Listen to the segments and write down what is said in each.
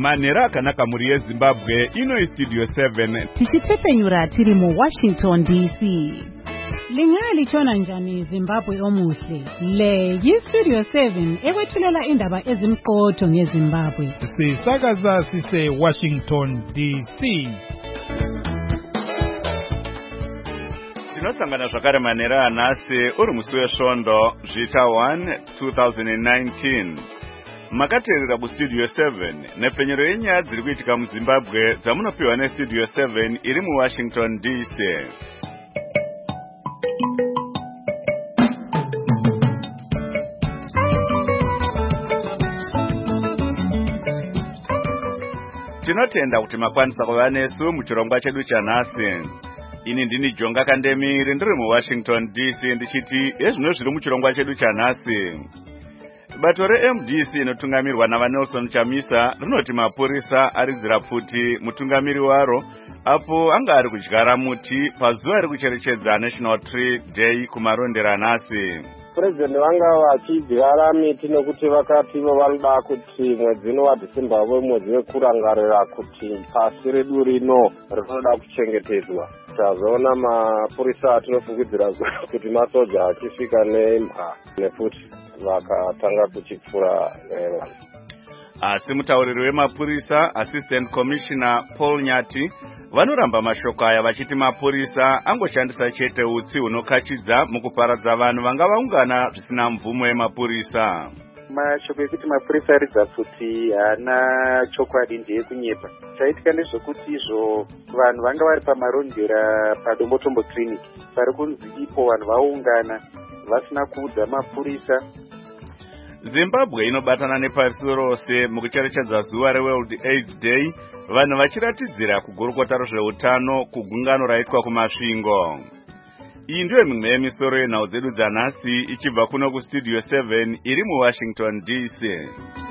Manera akanaka muri yeZimbabwe ino Studio 7 tichitsepenyura tiri mu Washington DC. Lingali chona njani Zimbabwe omuhle. Le yi-Studio 7 ekwethulela indaba ezimqotho ngeZimbabwe. Sisakaza sise Washington DC. Tinosangana zvakare Manera anasi uri musi wesvondo zvita 1 2019. Makateerera kuStudio 7 nepenyero yenyaya dziri kuitika muZimbabwe dzamunopiwa neStudio 7 iri muWashington DC. Tinotenda kuti makwanisa kuva nesu muchirongwa chedu chanhasi. Ini ndini Jonga Kandemiri ndiri muWashington DC ndichiti ezvino zviri muchirongwa chedu chanhasi. Bato reMDC inotungamirwa naVanelson Chamisa rinoti mapurisa aridzira pfuti mutungamiri waro apo anga ari kudyara muti pazuva rekucherechedza National Tree Day kumarondera nhasi. President vanga vachidyara miti nekuti vakati vanoda kuti mwedzi waDhisemba uve mwedzi wekurangarira kuti pasi redu rino rinoda kuchengetedzwa. Tazoona mapurisa atinofungidzira kuti masoja achisvika nembwa nefuti vakatanga kuchipfura vanhu. Asi mutauriri wemapurisa Assistant Commissioner Paul Nyati vanoramba mashoko aya vachiti mapurisa angoshandisa chete utsi hunokachidza mukuparadza vanhu vanga vaungana zvisina mvumo yemapurisa. Mashoko ekuti mapurisa aridza pfuti haana chokwadi ndeyekunyepa. Chaitika ndezvekuti izvo vanhu vanga vari pamarondera paDombotombo Clinic pari kunzi ipo vanhu vaungana vasina kuudza mapurisa. Zimbabwe inobatana nepasi rose mukucherechedza zuva reWorld AIDS Day vanhu vachiratidzira kugurukota rezveutano kugungano raitwa kumasvingo. Iyi ndiyo mimwe yemisoro yenhau dzedu dzanhasi ichibva kuno kuStudio 7 iri muWashington DC.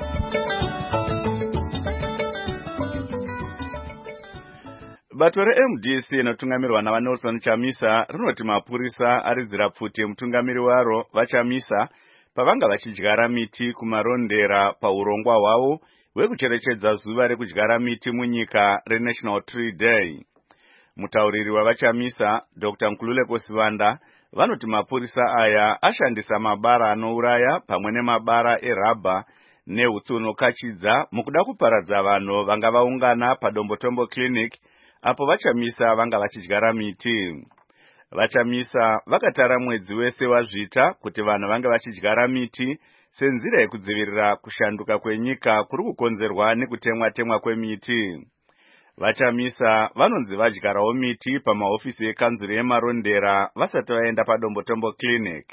Bato reMDC inotungamirwa naVanelson Chamisa rinoti mapurisa aridzira pfuti mutungamiri waro vaChamisa pavanga vachidyara miti kumarondera paurongwa hwavo hwekucherechedza zuva rekudyara miti munyika reNational Tree Day. Mutauriri wavaChamisa Dr. Nkululeko Sivanda vanoti mapurisa aya ashandisa mabara anouraya pamwe nemabara erabha nehutsi hunokachidza mukuda kuparadza vanhu vanga vaungana paDombotombo Clinic apo vaChamisa vanga vachidyara miti. VaChamisa vakatara mwedzi wese wazvita kuti vanhu vanga vachidyara miti senzira yekudzivirira kushanduka kwenyika kuri kukonzerwa nekutemwa-temwa kwemiti. VaChamisa vanonzi vadyarawo miti pamahofisi ekanzuru yemarondera vasati vaenda paDombotombo Clinic.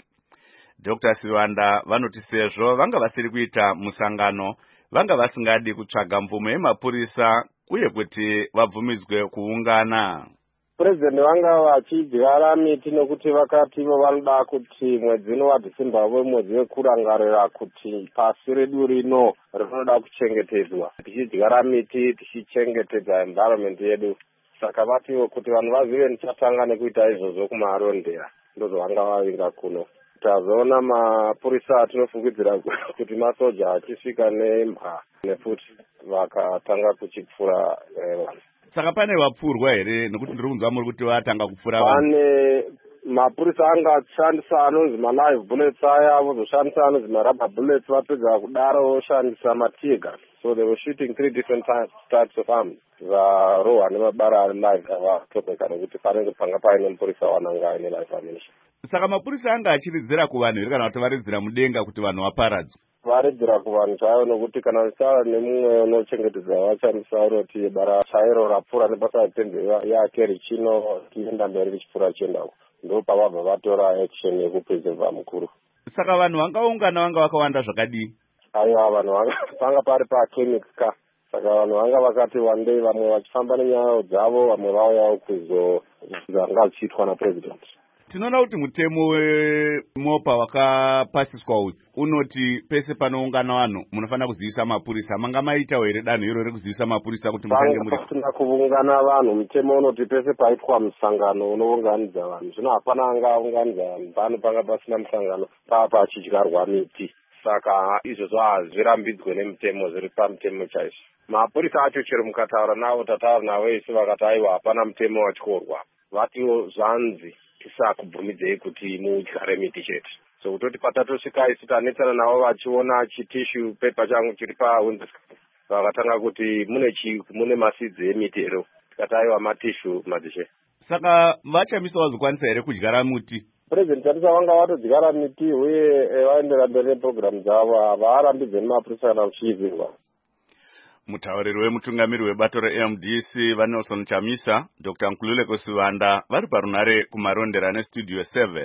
Dr. Sivanda vanoti sezvo vanga vasiri kuita musangano vanga vasingadi kutsvaga mvumo yemapurisa uye kuti vabvumidzwe kuungana. President vanga vachidyara miti nekuti vakati vanoda kuti mwedzi waDhisemba uve mwedzi wekurangarira kuti pasi redu rino rinoda kuchengetedzwa. Tichidyara miti tichichengetedza environment yedu. Saka vatiwo kuti vanhu vazive nichatanga nekuita izvozvo kumarondera ndozvavanga vavinga kuno. Tazoona mapurisa atinofungidzira kuti masoja achisvika nembwa nefuti vakatanga kuchipfura vanhu. Saka pane vapfurwa here nekuti ndiri kunzwa muri kuti vatanga kupfura vanhu? Pane mapurisa angashandisa anonzi malive bullets aya vozoshandisa anonzi marubber bullets vapedza kudaro voshandisa matear gas. So they were shooting 3 different types of arms. Varohwa nemabara ari live avatopeka nekuti panenge panga paine mupurisa wananga aine live ammunition. Saka mapurisa anga achiridzira kuvanhu here kana kuti varidzira mudenga kuti vanhu vaparadzwe? Varidzira kuvanhu chaivo nokuti kana visava nemumwe unochengetedza vaChamisa unoti bara chairo rapfuura nepasina tende yake richino tienda mberi richipfuura chiendako. Ndo pavabva vatora action yekupreserva mukuru. Saka vanhu vangaungana vanga vakawanda zvakadii? Aiwa vanhu vanga pari paclinic ka. Saka vanhu vanga vakati one day vamwe vachifamba nenyaya dzavo vamwe vauyawo kuzozvanga zvichiitwa napresident. Tinoona kuti mutemo weMopa wakapasiswa uyu unoti pese panoungana vanhu munofanira kuzivisa mapurisa. Manga maitawo here danho iroro rekuzivisa mapurisa kuti mutange muri? Pasina kuungana vanhu. Mutemo unoti pese paitwa musangano unounganidza vanhu. Zvino hapana angaunganidza vanhu pano panga pasina musangano pachidyarwa miti. Saka izvozvo hazvirambidzwe nemutemo, zviri pamutemo chaizvo. mapurisa acho chero mukataura navo tataura navo ese vakati aiwa hapana mutemo watyorwa vatiwo zvanzi tisakubvumidzei kuti mudyare miti chete. So kutoti patatosvika isu tanetsana navo vachiona chitishu pepa changu chiri pawindoskap vakatanga kuti mune masidzi emiti ero tikati aiwa matishu madzishe. Saka vachamisa vazokwanisa here kudyara muti? President Chamisa vanga vatodyara miti uye vaendera mberi nepurogiramu dzavo havarambidzeni mapurisa kana kuchiivirwa. Mutauriri wemutungamiri webato reMDC vaNelson Chamisa, Dr. Nkululeko Sivanda vari parunare kumarondera nestudio 7.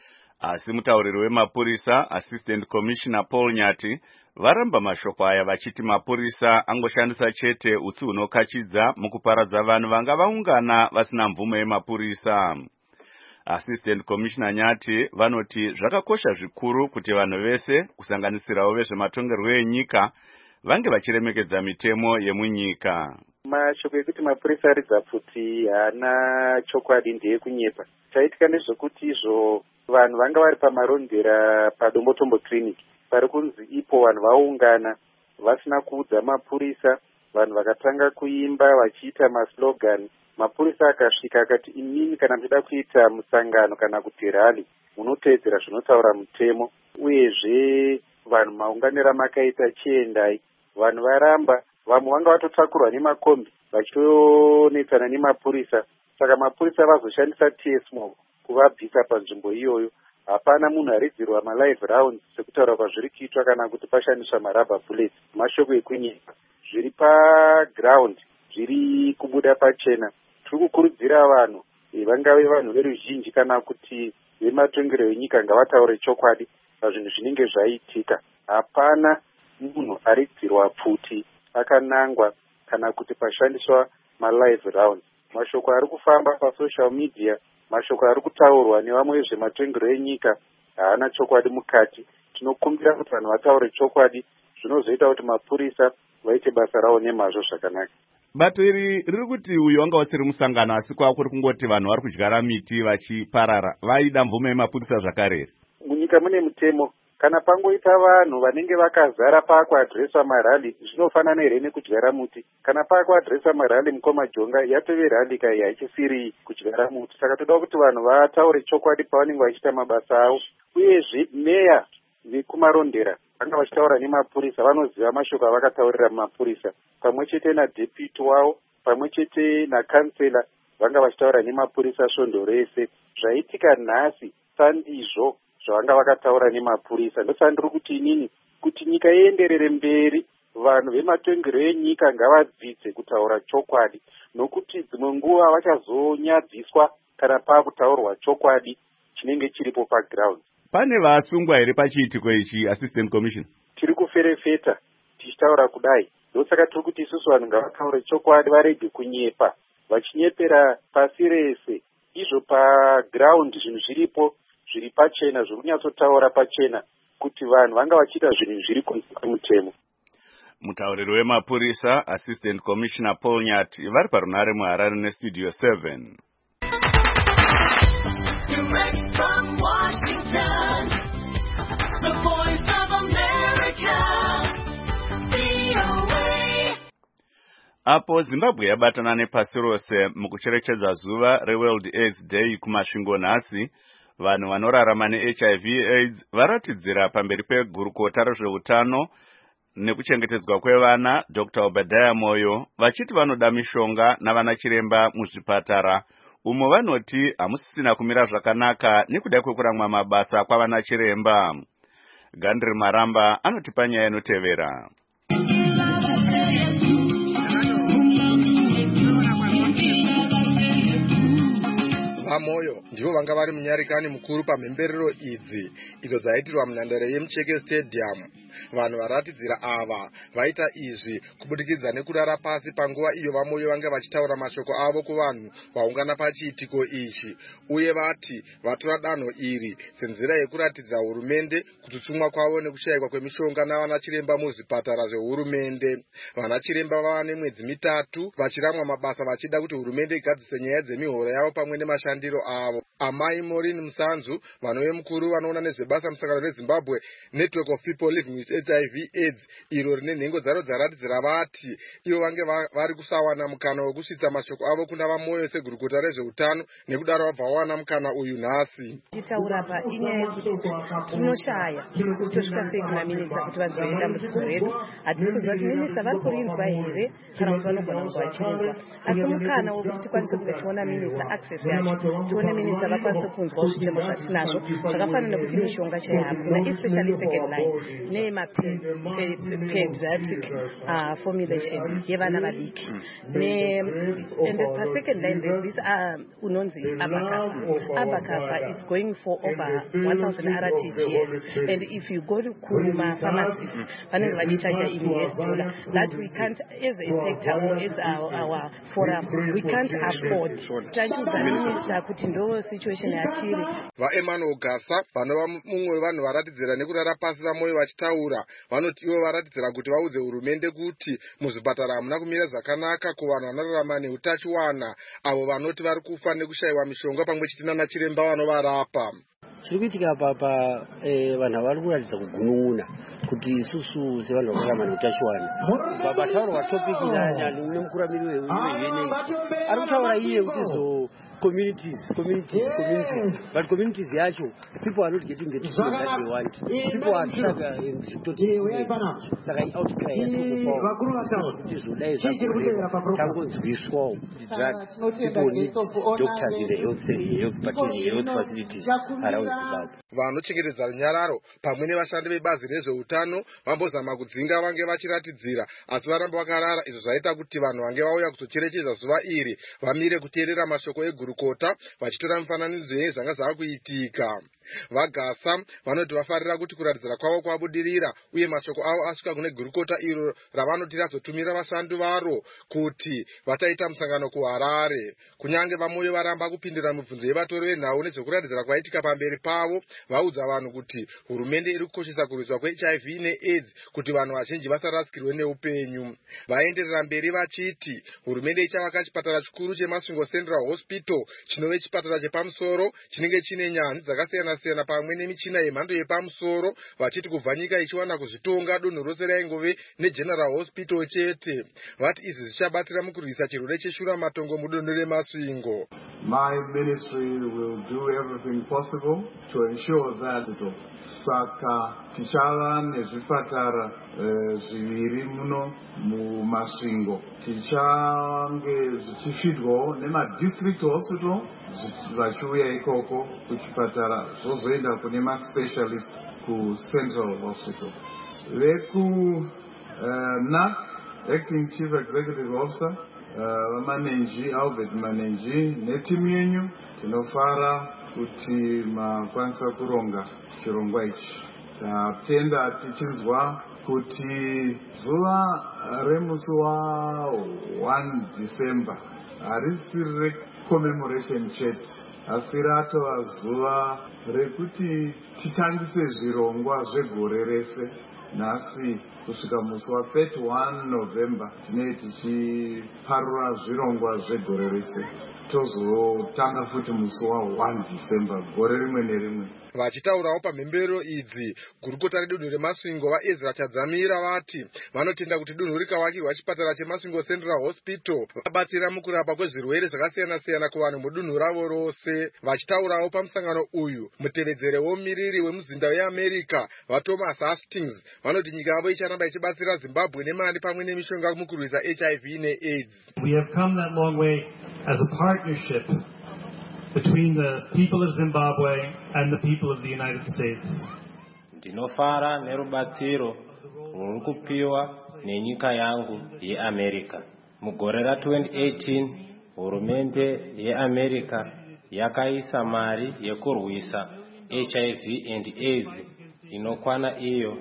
Asi mutauriri wemapurisa Assistant Commissioner Paul Nyati varamba mashoko aya vachiti mapurisa angoshandisa chete utsi hunokachidza mukuparadza vanhu vanga vaungana vasina mvumo yemapurisa. Assistant Commissioner Nyati vanoti zvakakosha zvikuru kuti vanhu vese kusanganisirawo vezvematongerwo enyika vange vachiremekedza mitemo yemunyika. Mashoko ekuti mapurisa aridza pfuti haana chokwadi ndeyekunyepa. Chaitika ndezvekuti izvo vanhu vanga vari pamarondera padombotombo clinic pari kunzi ipo vanhu vaungana vasina kuudza mapurisa, vanhu vakatanga kuimba vachiita maslogan. Mapurisa akasvika akati inini kana muchida kuita musangano kana kuti rally munoteedzera zvinotaura mutemo, uyezve vanhu maunganira makaita chiendai. Vanhu varamba, vamwe vanga vatotakurwa nemakombi vachionetsana nemapurisa. Saka mapurisa vazoshandisa TSMO kuvabvisa panzvimbo iyoyo. Hapana munhu aridzirwa malive rounds sekutaura kwazviri kuitwa kana kuti pashandiswa marubber bullets. Mashoko ekunyepa zviri paground zviri kubuda pachena. Tiri kukurudzira vanhu vangave vanhu veruzhinji kana kuti vematongero enyika ngavataure chokwadi pazvinhu zvinenge zvaitika. Hapana munhu aridzirwa pfuti akanangwa kana kuti pashandiswa malive rounds. Mashoko ari kufamba pasocial media, mashoko ari kutaurwa nevamwe vezvematongero enyika haana chokwadi mukati. Tinokumbira kuti vanhu vataure chokwadi zvinozoita kuti mapurisa vaite basa ravo nemazvo zvakanaka. Bato iri riri kuti uyu wanga usiri musangano asi kwakuri kungoti vanhu vari kudyara miti vachiparara vaida mvumo yemapurisa zvakare. Munyika mune mutemo. Kana pangoita vanhu vanenge vakazara pakuadhireswa marali zvinofanana here nekudyara muti. Kana pakuadhireswa marali mukomajonga yatove rali kai haichisiri kudyara muti. Saka toda kuti vanhu vataure chokwadi pavanenge vachiita mabasa avo. Uyezve meya vekumarondera vanga vachitaura nemapurisa vanoziva mashoko avakataurira mapurisa. Pamwe chete nadeputy wavo, pamwe chete nakansela vanga vachitaura nemapurisa svondo rese. Zvaitika nhasi sandizvo zvavanga vakataura nemapurisa. Ndosandiri kuti inini kuti nyika ienderere mberi vanhu vematongero enyika ngavadzidze kutaura chokwadi, nokuti dzimwe nguva vachazonyadziswa kana pakutaurwa chokwadi chinenge chiripo paground. Pane vasungwa here pachiitiko ichi, Assistant Commissioner? Tiri kuferefeta tichitaura kudai. Ndosaka tiri kuti isusu vanhu ngavataure chokwadi, varege kunyepa vachinyepera pasi rese. Izvo paground zvinhu zviripo zviri pachena, zviri kunyatsotaura pachena kuti vanhu vanga vachiita zvinhu zviri kunze kwemutemo. Mutauriri wemapurisa Assistant Commissioner Paul Nyati vari parunare muHarare nestudio 7. Direct from Washington, the voice of America, VOA. Apo Zimbabwe yabatana nepasi rose mukucherechedza zuva reWorld AIDS Day kumasvingo nhasi, vanhu vanorarama neHIV AIDS varatidzira pamberi pegurukota rezveutano nekuchengetedzwa kwevana Dr. Obadiah Moyo vachiti vanoda mishonga navana chiremba muzvipatara, umo vanoti hamusisina kumira zvakanaka nekuda kwekuramwa mabasa kwavana chiremba. Gandri Maramba anotipa nyaya inotevera. Vamoyo ndivo vanga vari munyarikani mukuru pamhemberero idzi idzo dzaitirwa munhandare yemucheke stadium. Vanhu varatidzira ava vaita izvi kubudikidza nekurara pasi panguva iyo Vamoyo vanga vachitaura mashoko avo kuvanhu vaungana pachiitiko ichi, uye vati vatora danho iri senzira yekuratidza hurumende kututumwa kwavo nekushayikwa kwemishonga navana chiremba muzvipatara zvehurumende. Vana chiremba vava nemwedzi mitatu vachiramwa mabasa vachida kuti hurumende igadzise nyaya dzemihoro yavo pamwe nemashandiro avo. Amai Maureen Musanzu, vanove mukuru vanoona nezvebasa musangano reZimbabwe Network of People Living with HIV AIDS iro rine nhengo dzaro dzaratidzira vati ivo vange vari kusawana mukana wekusvitsa mashoko avo kuna vamoyo segurukota rezveutano, nekudaro vabva vawana mukana uyu nhasi. Tichitaura pa inyaya yekuti tinoshaya kuti tosvika sei kuna minista kuti vanzwe dambudziko redu. Hatisi kuziva kuti minista vari kurinzwa here kana kuti vanogona kunge vachirindwa, asi mukana wekuti tikwanise kunge tiona minista access yacho, tione minista vakwanise kunzwawo zvitemo zvatinazvo zvakafanana nekuti mishonga chaiyo hakuna, especially second line nepediatric formulation yevana vadiki, and pasecond line there's this unonzi Abacava is going for over 1,000 RTGS, and if you go to Kuruma pharmacies, that we can't, as a sector or as our forum, we can't afford. vaEmmanuel Gasa vanova mumwe wevanhu varatidzira nekurara pasi vamoyo vachitaura vanoti ivo varatidzira kuti vaudze hurumende kuti muzvipatara hamuna kumira zvakanaka kuvanhu vanorarama neutachiwana avo vanoti vari kufa nekushayiwa mishonga pamwe chete nana chiremba vanovarapa. Chiri kuitika papa vanhu vari kuratidza kugunun'una kuti isusu sevanhu vanorarama neutachiwana. Patauro watopiki nemukuramiri weUNEI ari kutaura iye kuti communities, but communities yacho people are not getting the treatment that they want. People are struggling saka outcry kuti zvodai tangonzwiswawo drugs. People need doctors in the health facilities around Zimbabwe. Vanochengetedza runyararo pamwe nevashandi vebazi rezveutano vambozama kudzinga vange vachiratidzira asi varamba vakarara, izvo zvaita kuti vanhu vange vauya kuzocherechedza zuva iri vamire kuteerera mashoko egurukota vachitora mifananidzo yezvanga zvava kuitika. VaGasa vanoti vafarira kuti kuratidzira kwavo kwabudirira uye mashoko avo asvika kune gurukota iro ravanoti razotumira vashandi varo kuti vataita musangano kuHarare. Kunyange vamoyo varamba kupindura mibvunzo yevatori venhau nezvekuratidzira kwaitika pamberi pavo, vaudza vanhu kuti hurumende iri kukoshesa kurwiswa kweHIV neAIDS kuti vanhu vazhinji vasarasikirwe neupenyu. Vaenderera mberi vachiti hurumende ichavaka chipatara chikuru cheMasvingo Central Hospital chinove chipatara chepamusoro chinenge chine nyanzvi dzakasiyana siyana pamwe nemichina yemhando yepamusoro, vachiti kubva nyika ichiwana kuzvitonga dunhu rose raingove neGeneral Hospital chete. Vati izvi zvichabatsira mukurwisa chirwere cheshura matongo mudunhu reMasvingo. My ministry will do everything possible to ensure that saka tichava nezvipatara zviviri muno muMasvingo, tichange zvichifidwawo nemadistrict hospital vachiuya ikoko kuchipatara zvozoenda kune maspecialists kuCentral Hospital. NAC, Acting Chief Executive Officer Manenji, Albert Manenji, netimu yenyu tinofara kuti makwanisa kuronga chirongwa ichi. Tatenda tichinzwa kuti zuva remusi wa1 December harisiri commemoration chete, asi ratova zuva rekuti titangise zvirongwa zvegore rese. Nhasi kusvika musi wa31 November tinenge tichiparura zvirongwa zvegore rese, tozotanga futi musi wa1 December gore rimwe nerimwe. Vachitaurawo pamhemberero idzi, gurukota redunhu reMasvingo vaEzra Chadzamira vati vanotenda kuti dunhu rikavakirwa chipatara cheMasvingo Central Hospital vabatsira mukurapa kwezvirwere zvakasiyana siyana kuvanhu mudunhu ravo rose. Vachitaurawo pamusangano uyu, mutevedzere womumiriri wemuzinda weAmerica vaThomas Hastings vanoti nyika yavo icharamba ichibatsira Zimbabwe nemari pamwe nemishonga mukurwisa HIV neAIDS. We have come that long way as a partnership between the people of Zimbabwe and the people of the United States. Ndinofara nerubatsiro ruri kupiwa nenyika yangu yeAmerica. Mugore ra2018 hurumende yeAmerica yakaisa mari yekurwisa HIV and AIDS inokwana iyo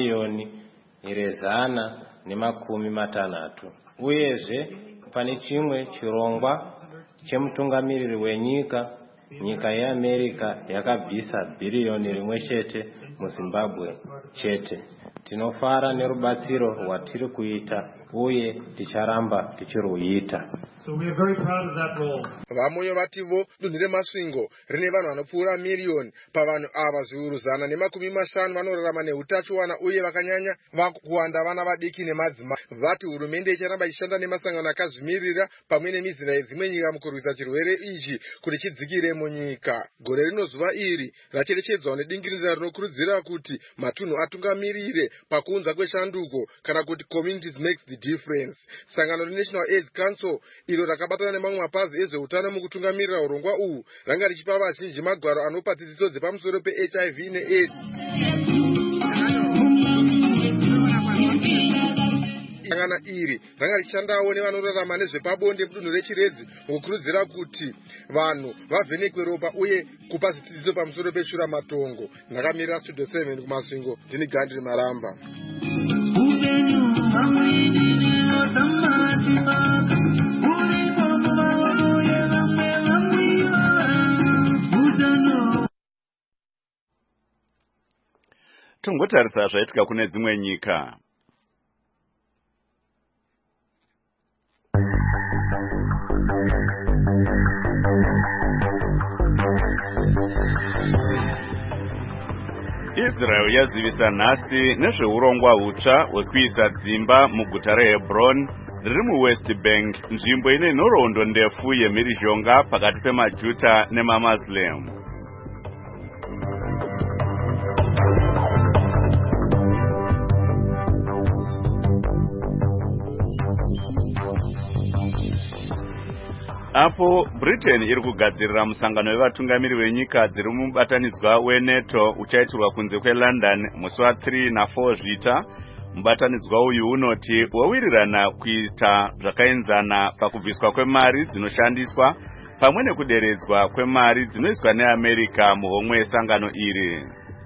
$160 million. Uyezve pane chimwe chirongwa chemutungamiriri wenyika, nyika yeAmerica yakabvisa $1 billion muZimbabwe chete. Tinofara nerubatsiro rwatiri kuita uye ticharamba tichiruita. So we are very proud of that role. Vamoyo vativo dunhu remasvingo rine vanhu vanopfuura miriyoni. Pavanhu ava zviuru 150 vanorarama neutachiwana uye vakanyanya vakuwanda vana vadiki nemadzimai. Vati hurumende icharamba ichishanda nemasangano akazvimirira pamwe nemizera yedzimwe nyika mukurwisa chirwere ichi kuti chidzikire munyika. Gore rino zuva iri racherechedzwa nedingirira rinokurudzira kuti matunhu atungamirire pakuunza kweshanduko kana kuti communities makes the difference. Sangano reNational AIDS Council iro rakabatana nemamwe mapazi ezveutano mukutungamirira urongwa uhu ranga richipa vazhinji magwaro anopa dzidziso dzepamusoro peHIV neAIDS. Sangano iri ranga richishandawo nevanorarama nezvepabonde mudunhu rechiredzi mukukurudzira kuti vanhu vavhenekwe ropa uye kupa zvidzidziso pamusoro peshuramatongo. Ndakamirira Studio 7 kumasvingo, ndini Gandhi Maramba. Tungotarisa zvaitika kune dzimwe nyika. Israel yazivisa nhasi nezveurongwa hutsva hwekuisa dzimba muguta reHebron riri muWest Bank, nzvimbo ine nhoroondo ndefu yemhirizhonga pakati pemaJudha nemaMuslim. Apo Britain iri kugadzirira musangano wevatungamiri venyika dziri mubatanidzwa weNATO uchaitirwa kunze kweLondon musi wa3 na4 zvita. Mubatanidzwa uyu unoti wawirirana kuita zvakaenzana pakubviswa kwemari dzinoshandiswa pamwe nekuderedzwa kwemari dzinoiswa neAmerica muhomwe yesangano iri.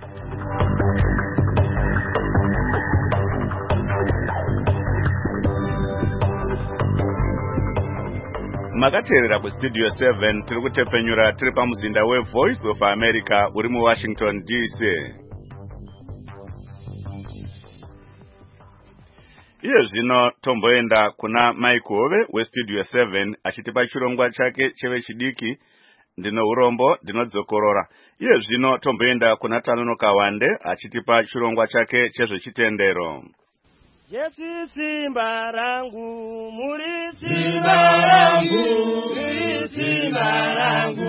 Makateerera kuStudio 7 tiri kutepenyura tiri pamuzinda weVoice of America uri muWashington DC. Iye zvino tomboenda kuna Mike Hove weStudio 7 achitipa chirongwa chake chevechidiki. Ndino urombo ndinodzokorora. Iye zvino tomboenda kuna Tanonoka Wande achitipa chirongwa chake chezvechitendero. Yesu simba rangu, muri simba rangu, muri simba rangu,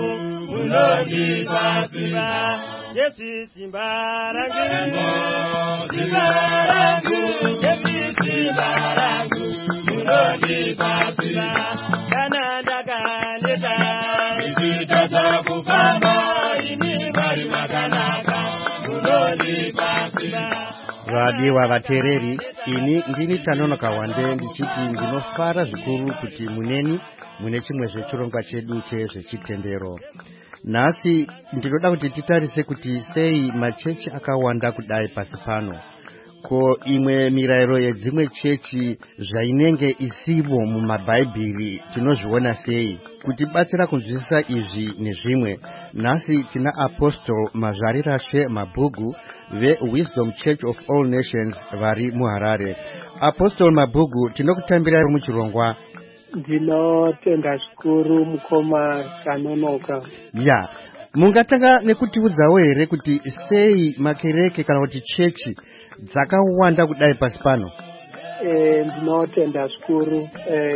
munodipa simba. Yesu simba rangu, simba rangu, Yesu simba rangu, munodipa simba. Kana ndakaneta, isitata kupamba, ini bari makanaka, munodipa simba. Vadiwa vatereri, ini ndini Tanonoka Wande ndichiti ndinofara zvikuru kuti mune chimwe zvechirongwa chedu chezvechitendero. Nhasi ndinoda kuti titarise kuti sei machechi akawanda kudai pasi pano. Ko imwe mirayiro yedzimwe chechi zvainenge isivo mumabhaibheri tinozviona sei. Kutibatsira kunzwisisa izvi nezvimwe, nhasi tina Apostle Mazvarirashe Mabhugu veWisdom Church of All Nations vari muHarare. Apostle Mabhugu, tinokutambirai muchirongwa. Ndinotenda zvikuru mukoma Tanonoka. Ya, mungatanga nekutiudzawo here kuti sei makereke kana kuti chechi dzakawanda kudai pasi pano? Ndinotenda zvikuru.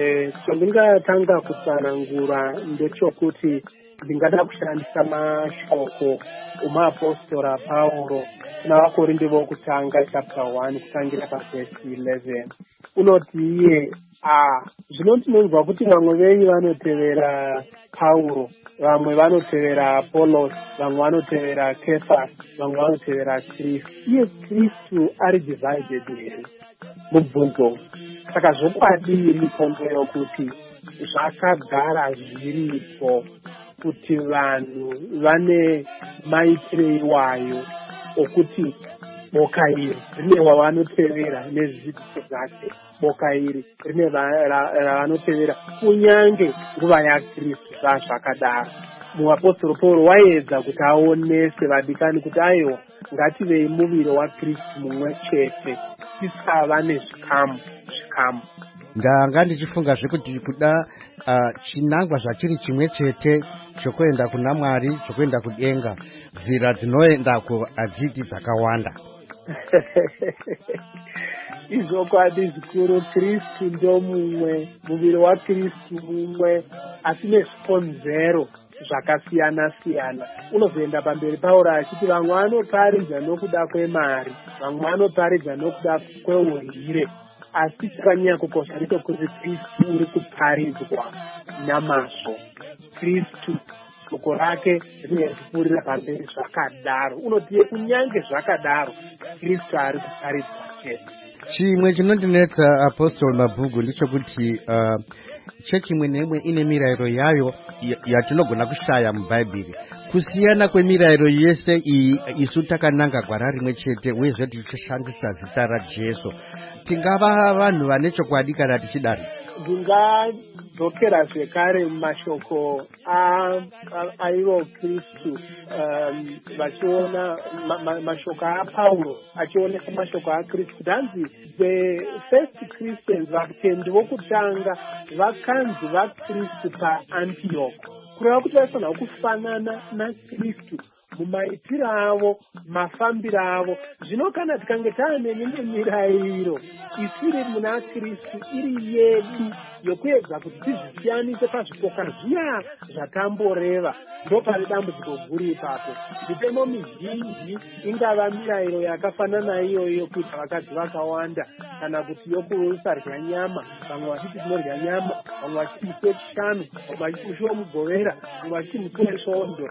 Ndingatanga kutsanangura ndechokuti ndingada kushandisa mashoko umaApostora Pauro navakorinde vokutanga chapter 1 kutangira paverse 11. Unoti iye zvinonzwa kuti vamwe venyu vanotevera Pauro, vamwe vanotevera Apollos, vamwe vanotevera Cephas, vamwe vanotevera Kristu. Iye Kristu ari divided here mubvunzo. Saka zvokwadi mikombo yokuti zvakagara zviripo kuti vanhu vane maitiro iwayo okuti boka iri rine wavanotevera nezvidzidzo zvake, boka iri rine ravanotevera kunyange nguva yaKristu zvazvakadaro. muapostoro pauro waedza kuti aonese vadikani kuti aiwa ngativei muviri waKristu mumwe chete tisava nezvikamu. ndanga ndichifungazve kuti kuda chinangwa zvachiri chimwe chete chokuenda kuna Mwari, chokuenda kudenga, nzira dzinoendako hadziti dzakawanda. Izvokwadi zvikuru, Kristu ndo mumwe, muviri waKristu mumwe, asi nezvikonzero zvakasiyana-siyana. Unozoenda pamberi Pauro achiti vamwe vanoparidza nokuda kwemari, vamwe vanoparidza nokuda kweurire, asi chakanyanya kukosha ndechekuti Kristu uri kuparidzwa namazvo. Kristu shoko rake rinozvipfuurira pamberi zvakadaro. Unotiye kunyange zvakadaro Kristu ari kuparidzwa chete. Chimwe chinondinetsa Apostle Mabhuku ndichokuti chechi imwe neimwe ine mirayiro yayo yatinogona kushaya mubhaibheri. Kusiyana kwemirayiro yese iyi isu takananga gwara rimwe chete uyezve tichishandisa zita raJesu. Tingava vanhu vane chokwadi kana tichidaro? Ndingadzokera zvekare mumashoko aivo Kristu vachiona mashoko aPauro achionesa mashoko aKristu. Danzi the first Christians, vatendi vokutanga vakanzi vaKristu paAntioch, kureva kuti vaifanira kufanana naKristu mumaitiro avo, mafambiro avo. Zvino kana tikange taane mirayiro isiri muna Kristu iri yedu yokuedza kuti tizvisiyanise pazvipoka zviya zvatamboreva, ndo pane dambudziko guru ipapo. Mitemo mizhinji ingava mirayiro yakafanana iyoyo kuita vakadzi vakawanda, kana kuti yokusarya nyama, vamwe vachiti tinorya nyama, vamwe vachiti musi wechishanu, vamwe vachiti musi womugovera, vamwe vachiti musi wesvondo.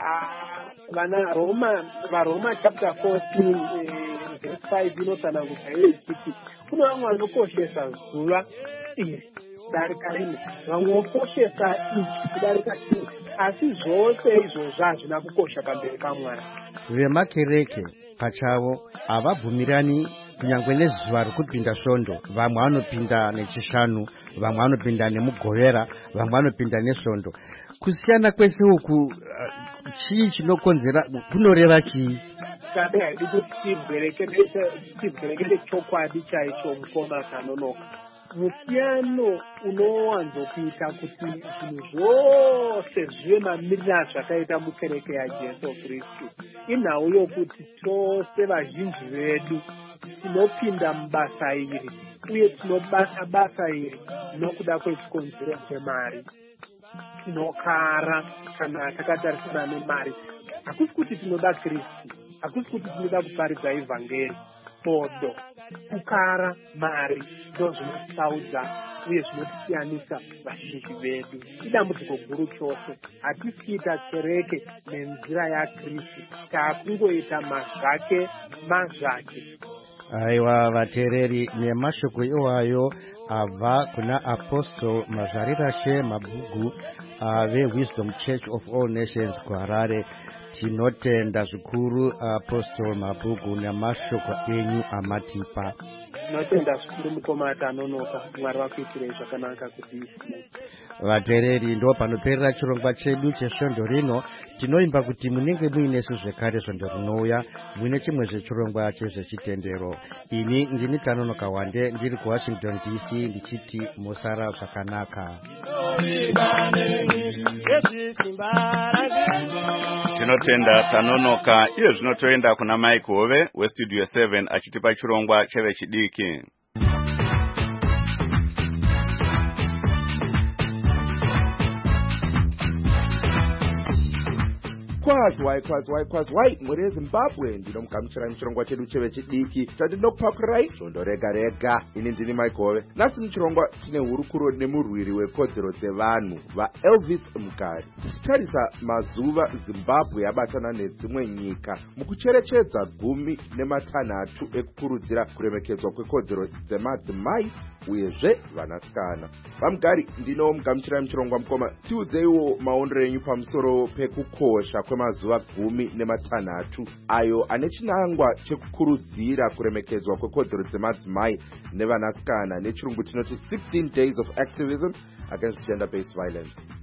Varoma chapter 14 verse 5 inotsanangura ichiti kune vamwe vanokoshesa zuva iri kudarika rimwe, vamwe vokoshesa ichi kudarika chimwe, asi zvose izvozvo hazvina kukosha pamberi paMwari. Vemakereke pachavo havabvumirani kunyangwe nezuva rokupinda svondo. Vamwe vanopinda nechishanu, vamwe vanopinda nemugovera, vamwe vanopinda nesvondo. Kusiyana kwese uku chii chinokonzera, kunoreva chii? Kade haidi kuti tibwerekete chokwadi chaicho mukoma kanonoka. Musiyano unowanzokuita kuti zvinhu zvose zvive mamirira zvakaita mukereke yaJesu Kristu. Inhau yokuti tose vazhinji vedu tinopinda mubasa iri uye tinobata basa iri nokuda kwechikonzero chemari. Tinokara kana takatarisana nemari. Hakusi kuti tinoda Kristu, hakusi kuti tinoda kuparidza evhangeri. Podo, kukara, mari ndo zvinotisaudza uye zvinotisiyanisa vazhinji vedu. Idambudziko guru chose. Hatisi kuita kereke nenzira yaKristu, taakungoita mazvake. Aiwa vateereri, nemashoko iwayo abva kuna Apostle Mazarirashe Mabhuku veWisdom Church of All Nations kuHarare. Tinotenda zvikuru Apostle Mabhuku nemashoko enyu amatipa. Tinotenda zvikuru mukoma anonoka. Mwari vakuitirei zvakanaka kudii. Vateereri, ndo panoperera chirongwa chedu chesvondo rino. Tinoimba kuti munenge muinesu zvekare svondo rinouya, muine chimwe zvechirongwa chezvechitendero. Ini ndini Tanonoka Wande, ndiri kuWashington DC, ndichiti musara zvakanaka. Tinotenda Tanonoka. Iyo zvinotoenda kuna Mike Hove weStudio 7 achitipa chirongwa chevechidiki. Kwazwai muri eZimbabwe ndinomugamuchirai muchirongwa chedu chevechidiki chatinokupakurai svondo rega rega. Ini ndini Mike Hove. Nhasi muchirongwa tine hurukuro nemurwiri wekodzero dzevanhu vaElvis Mugari. Tichitarisa mazuva Zimbabwe yabatana nedzimwe nyika mukucherechedza 16 ekukurudzira kuremekedzwa kwekodzero dzemadzimai uyezve vanasikana. Vamugari, ndinomugamuchirai muchirongwa mukoma. Tiudzeiwo maondero enyu pamusoro pekukosha kwemazuva 16 ayo ane chinangwa chekukurudzira kuremekedzwa kwekodzero dzemadzimai nevanasikana, nechirungu tinoti 16 days of activism against gender-based violence.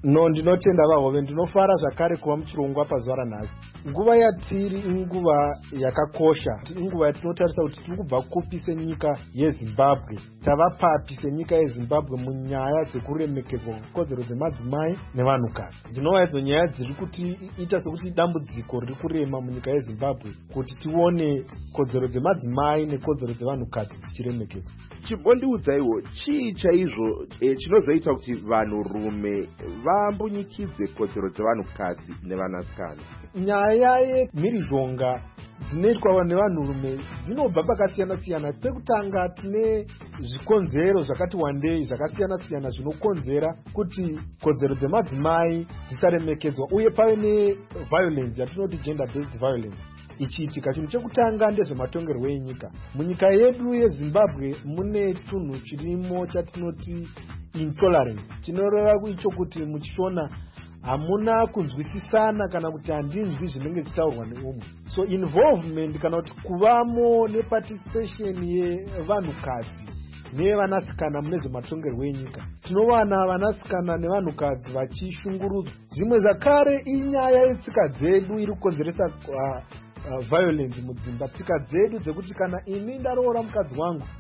No, ndinotenda vahove, ndinofara zvakare kuva muchirongwa pazuva ranhasi. Nguva yatiri inguva yakakosha, inguva yatinotarisa kuti tiri kubva kupi senyika yeZimbabwe, tava papi senyika yeZimbabwe munyaya dzekuremekedzwa kwekodzero dzemadzimai nevanhukadzi. Dzinova idzo nyaya dziri kutiita sekuti dambudziko riri kurema munyika yeZimbabwe kuti tione kodzero dzemadzimai nekodzero dzevanhukadzi dzichiremekedzwa. Chimbondiudzaiwo chii chaizvo chinozoita kuti vanhurume vambunyikidze kodzero dzevanhukadzi nevanasikana? Nyaya yemhirizhonga dzinoitwa nevanhurume dzinobva pakasiyana-siyana. Pekutanga tine zvikonzero zvakati wandei zvakasiyana-siyana zvinokonzera kuti kodzero dzemadzimai dzisaremekedzwa uye pave neviolence yatinoti gender based violence ichiitika. Chinhu chekutanga ndezvematongerwo enyika. Munyika yedu yeZimbabwe mune tunhu chirimo chatinoti intolerance, chinoreva icho kuti muchishona hamuna kunzwisisana kana kuti handinzwi zvinenge zvichitaurwa neumwe. So involvement kana kuti kuvamo neparticipation yevanhukadzi nevanasikana mune zvematongerwo enyika, tinowana vanasikana nevanhukadzi vachishungurudzwa. Zvimwe zvakare inyaya yetsika dzedu iri kukonzeresa violence mudzimba. Tsika dzedu dzekuti kana ini ndaroora mukadzi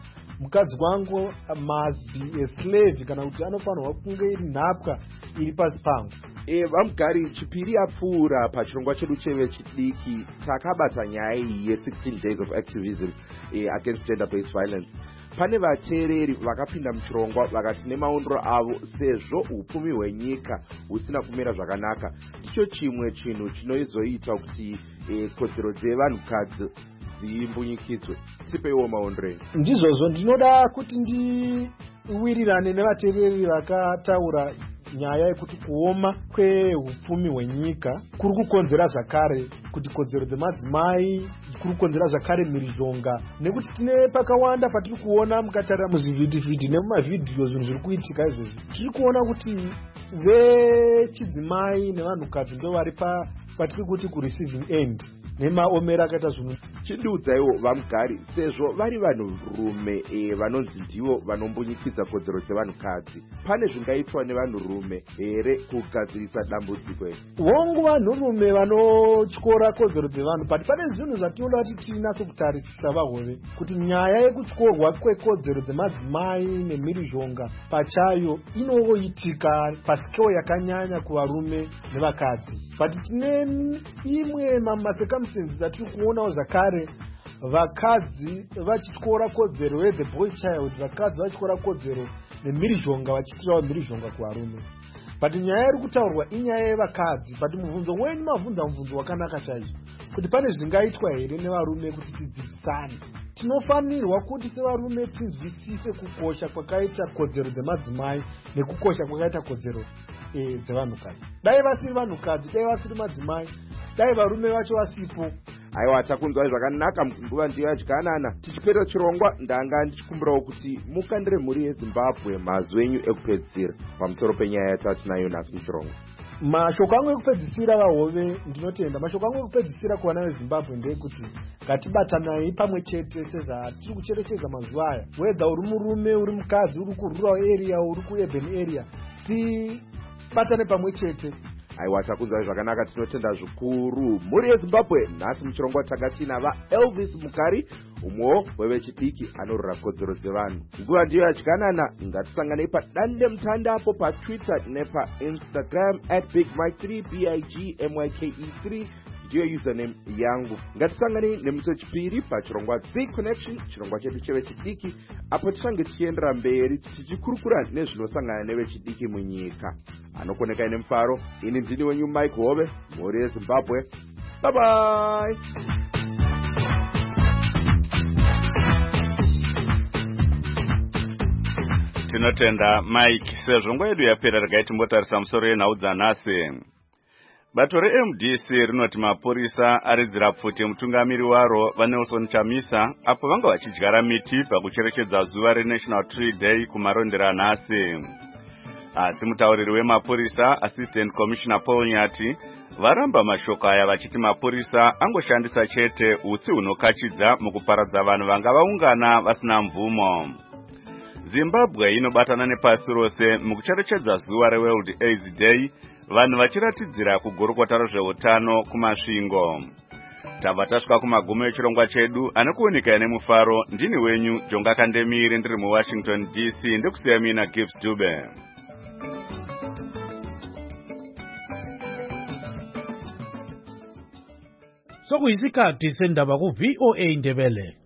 wangu must be a slave, kana kuti anofanirwa kunge iri nhapwa iri pasi pangu. Vamugari, chipiri yapfuura pachirongwa chedu chevechidiki takabata nyaya iyi ye16 days of activism against gender based violence. Pane vateereri vakapinda muchirongwa vakati nemaondero avo sezvo upfumi hwenyika husina kumira zvakanaka ndicho chimwe chinhu chinozoita kuti kodzero dzevanhukadzi dzimbunyikidzwe. Tipeiwo maondero enyu. Ndizvozvo ndinoda kuti ndiwirirane nevateereri vakataura nyaya yekuti kuoma kwehupfumi hwenyika kuri kukonzera zvakare kuti kodzero dzemadzimai, kuri kukonzera zvakare mhirizhonga, nekuti tine pakawanda patiri kuona mukatarira muzvivhidhivhidhi nemumavidhiyo zvinhu zviri kuitika izvezvi. Tiri kuona kuti vechidzimai nevanhukadzi ndo vari patiri kuti kureceiving end nemaomero akaita zvinhu. Chindiudzaiwo vamugari, sezvo vari vanhurume vanonzi ndivo vanombunyikidza kodzero dzevanhukadzi, pane zvingaitwa nevanhurume here kugadzirisa dambudziko iri? Hongu vanhurume vanotyora kodzero dzevanhu, but pane zvinhu zvatinoda kuti tinatso kutarisisa vahove kuti nyaya yekutyorwa kwekodzero dzemadzimai nemhirizhonga pachayo inoitika pasikeo yakanyanya kuvarume nevakadzi. But tine imwe circumstances dzatiri kuonawo zvakare vakadzi vachityora kodzero the boy child, vakadzi vachityora kodzero nemhirizhonga vachitirawo mhirizhonga kuvarume. But nyaya iri kutaurwa inyaya yevakadzi. But mubvunzo wenyu mabvunza mubvunzo wakanaka chaizvo kuti pane zvingaitwa here nevarume kuti tidzidzisane. Tinofanirwa kuti sevarume tinzwisise kukosha kwakaita kodzero dzemadzimai nekukosha kwakaita kodzero dzevanhukadzi. Dai vasiri vanhukadzi, dai vasiri madzimai, dai varume vacho vasipo. Aiwa, takunzwai zvakanaka. Nguva ndiyo yadyanana. Tichipedza chirongwa ndanga ndichikumbirawo kuti mukandire mhuri yeZimbabwe mazwi enyu ekupedzisira pamusoro penyaya yatatinayo nhasi muchirongwa. Mashoko angu ekupedzisira vahove, ndinotenda mashoko angu ekupedzisira kuvana veZimbabwe ndeyekuti ngatibatanai pamwe chete sezvatiri kucherechedza mazuva aya. Whether uri murume, uri mukadzi, uri kurural area, uri kuurban area, tibatane pamwe chete. Aiwa, takunzwai zvakanaka, tinotenda zvikuru. Mhuri yeZimbabwe nhasi muchirongwa takatina vaElvis Mukari, umwewo wevechidiki anorwira kodzero dzevanhu. Nguva ndiyo yadyanana. Ngatisanganei padande mutandapo paTwitter nepaInstagram @BigMike3 BIGMYKE3 ndiyo username yangu. Ngatisanganei nemusi wechipiri pachirongwa Big Connection, chirongwa chedu chevechidiki, apo tichange tichiendera mberi tichikurukura nezvinosangana nevechidiki munyika. Anokonekai nemufaro, ini ndini wenyu Mike Hove, mhuri yeZimbabwe. Bye bye. Tinotenda Mike. Sezvo nguva yedu yapera regai timbotarisa musoro yenhau dzanhasi. Bato reMDC rinoti mapurisa aridzira pfuti mutungamiri waro vaNelson Chamisa apo vanga vachidyara miti pakucherechedza zuva reNational Tree Day kumarondera nhasi. Asi mutauriri wemapurisa Assistant Commissioner Paul Nyati varamba mashoko aya vachiti mapurisa angoshandisa chete utsi hunokachidza mukuparadza vanhu vanga vaungana vasina mvumo. Zimbabwe inobatana nepasi rose mukucherechedza zuva reWorld AIDS Day, vanhu vachiratidzira kugurukota rezveutano kumasvingo. Tabva tasvika kumagumo echirongwa chedu anokuoneka nemufaro. Ndini wenyu Jonga Kandemiri, ndiri muWashington DC, ndikusiya mina Gibbs Dube. Sokuyisikhathi sendaba ku VOA Ndebele.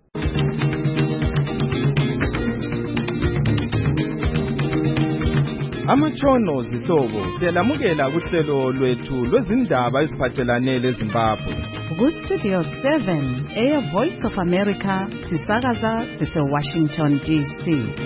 Amatshono zihlobo siyalamukela kuhlelo lwethu lwezindaba eziphathelane leZimbabwe. Ku-Studio 7 Air Voice of America sisakaza sise-Washington DC.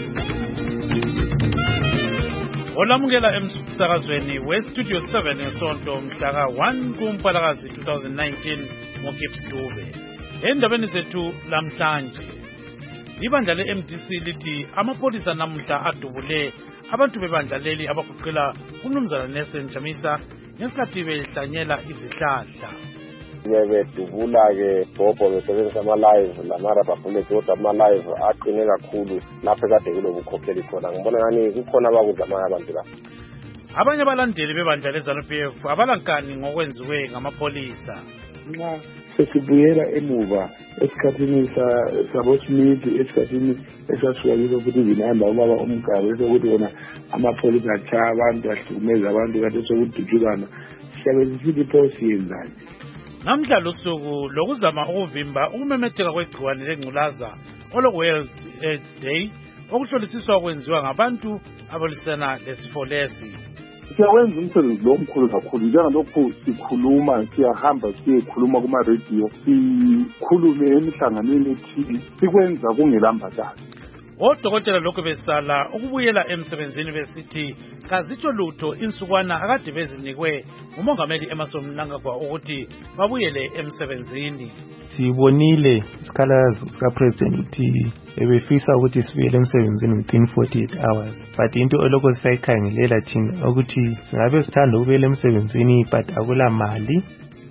Olamukela emsakazweni we-Studio 7 esonto mhlaka 1 kuMpalakazi 2019 ngoGibbs Dube. Endabeni zethu lamhlanje, ibandla le-MDC lithi amapolisa namuhla adubule abantu bebandla leli abagoqela uMnumzana Nelson Chamisa ngesikhathi behlanyela izihlahla. Bedubula-ke Bhobho besebenzisa ama-live lamarabha bullet, kodwa ama-live aqine kakhulu lapho kade kulobukhokheli khona. Ngibona ngani kukhona abakuzamayo abantu la. Abanye abalandeli bebandla le-ZANU-PF abalankani ngokwenziwe ngamapolisa. Nxa sesibuyela emuva esikhathini saboSmith, esikhathini esasuka kiso futhi zinahamba ubaba uMgabe sokuthi wona amapholisa atshaya abantu, ahlukumeza abantu, kade sokudutshukana, siyabe sisithi pho siyenzani. Namhla lusuku lokuzama ukuvimba ukumemetheka kwegciwane lengculaza olo-World AIDS Day, okuhlolisiswa kwenziwa ngabantu abalwisana lesifo lesi. Siyawenza umsebenzi lo mkhulu kakhulu, njengalokhu sikhuluma, siyahamba siyekhuluma kuma-radio, sikhulume emihlanganweni ethile, sikwenza kungelambadala. Odokotela lokhu besala ukubuyela emsebenzini besithi kazitsho lutho insukwana akade bezinikwe nguMongameli Emmerson Mnangagwa ukuthi babuyele emsebenzini. Sibonile isikhalazo sikaPresident ebefisa ukuthi sibuyele emsebenzini within 48 hours, but into olokho sisayikhangelela thina ukuthi singabe sithanda ukubuyela emsebenzini but akula mali.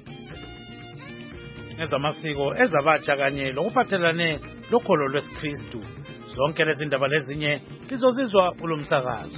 Ezamasiko ezabatsha kanye lokuphathelane lokholo lwesikristu, zonke lezi ndaba lezinye lizozizwa kulo msakazo.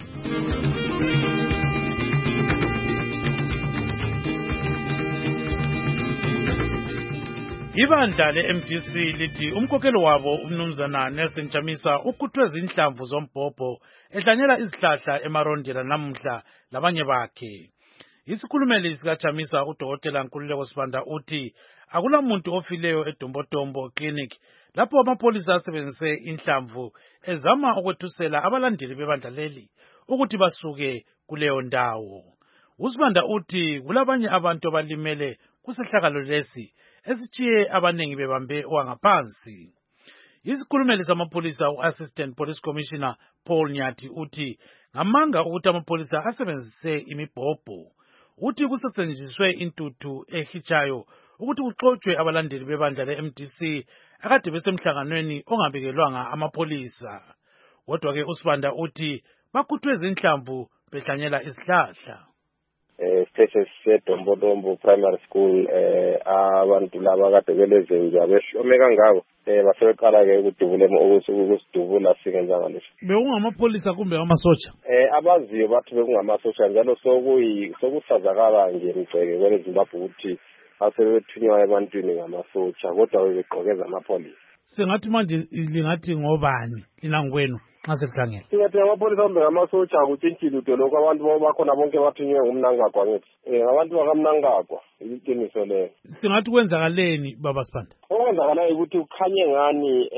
Ibandla le-MDC lithi umkhokheli wabo uMnumzana Nelson Chamisa ukhuthwe zinhlamvu zombhobho ehlanyela izihlahla emarondela namuhla labanye bakhe. Isikhulumeli sikaChamisa uDokotela Nkululeko Sibanda uthi akulamuntu ofileyo eDombodombo Clinic lapho amapolisa asebenzise inhlamvu ezama ukwethusela abalandeli bebandla leli ukuthi basuke kuleyo ndawo. uSibanda uthi kulabanye abantu abalimele kusehlakalo lesi esitshiye abanengi bebambe wangaphansi. Isikhulumeli samapolisa u-Assistant Police Commissioner Paul Nyati uthi ngamanga ukuthi amapolisa asebenzise imibhobho. Uthi kusetshenziswe intuthu ehitshayo ukuthi kuxotshwe abalandeli bebandla le-MDC akade besemhlanganweni ongabikelwanga amapolisa. Kodwa-ke uSibanda uthi bakhuthwe zinhlamvu behlanyela isihlahla. Sithe sedombodombo primary school abantu laba kade belezenja behlome kangako basebeqala-ke ukusidubula singenza ngalesho. Bekungamapolisa kumbe amasotsha? Abaziyo bathi bekungamasosha, njalo sokusazakala nje mgceke kweleZimbabwe ukuthi asebethunywa ebantwini ngamasotsha, kodwa bebegqokeza amapolisa. Sengathi manje lingathi ngobani lina ngwenu nxa sekuhlangene? Singathi amapolisa kumbe ngamasotsha akutshintshile utho lokho, abantu bakhona bonke bathunywe nguMnangagwa ngithi. Abantu bakaMnangagwa, iqiniso leyo. Singathi kwenzakaleni baba Sibanda? Okwenzakalayo ukuthi ukhanye ngani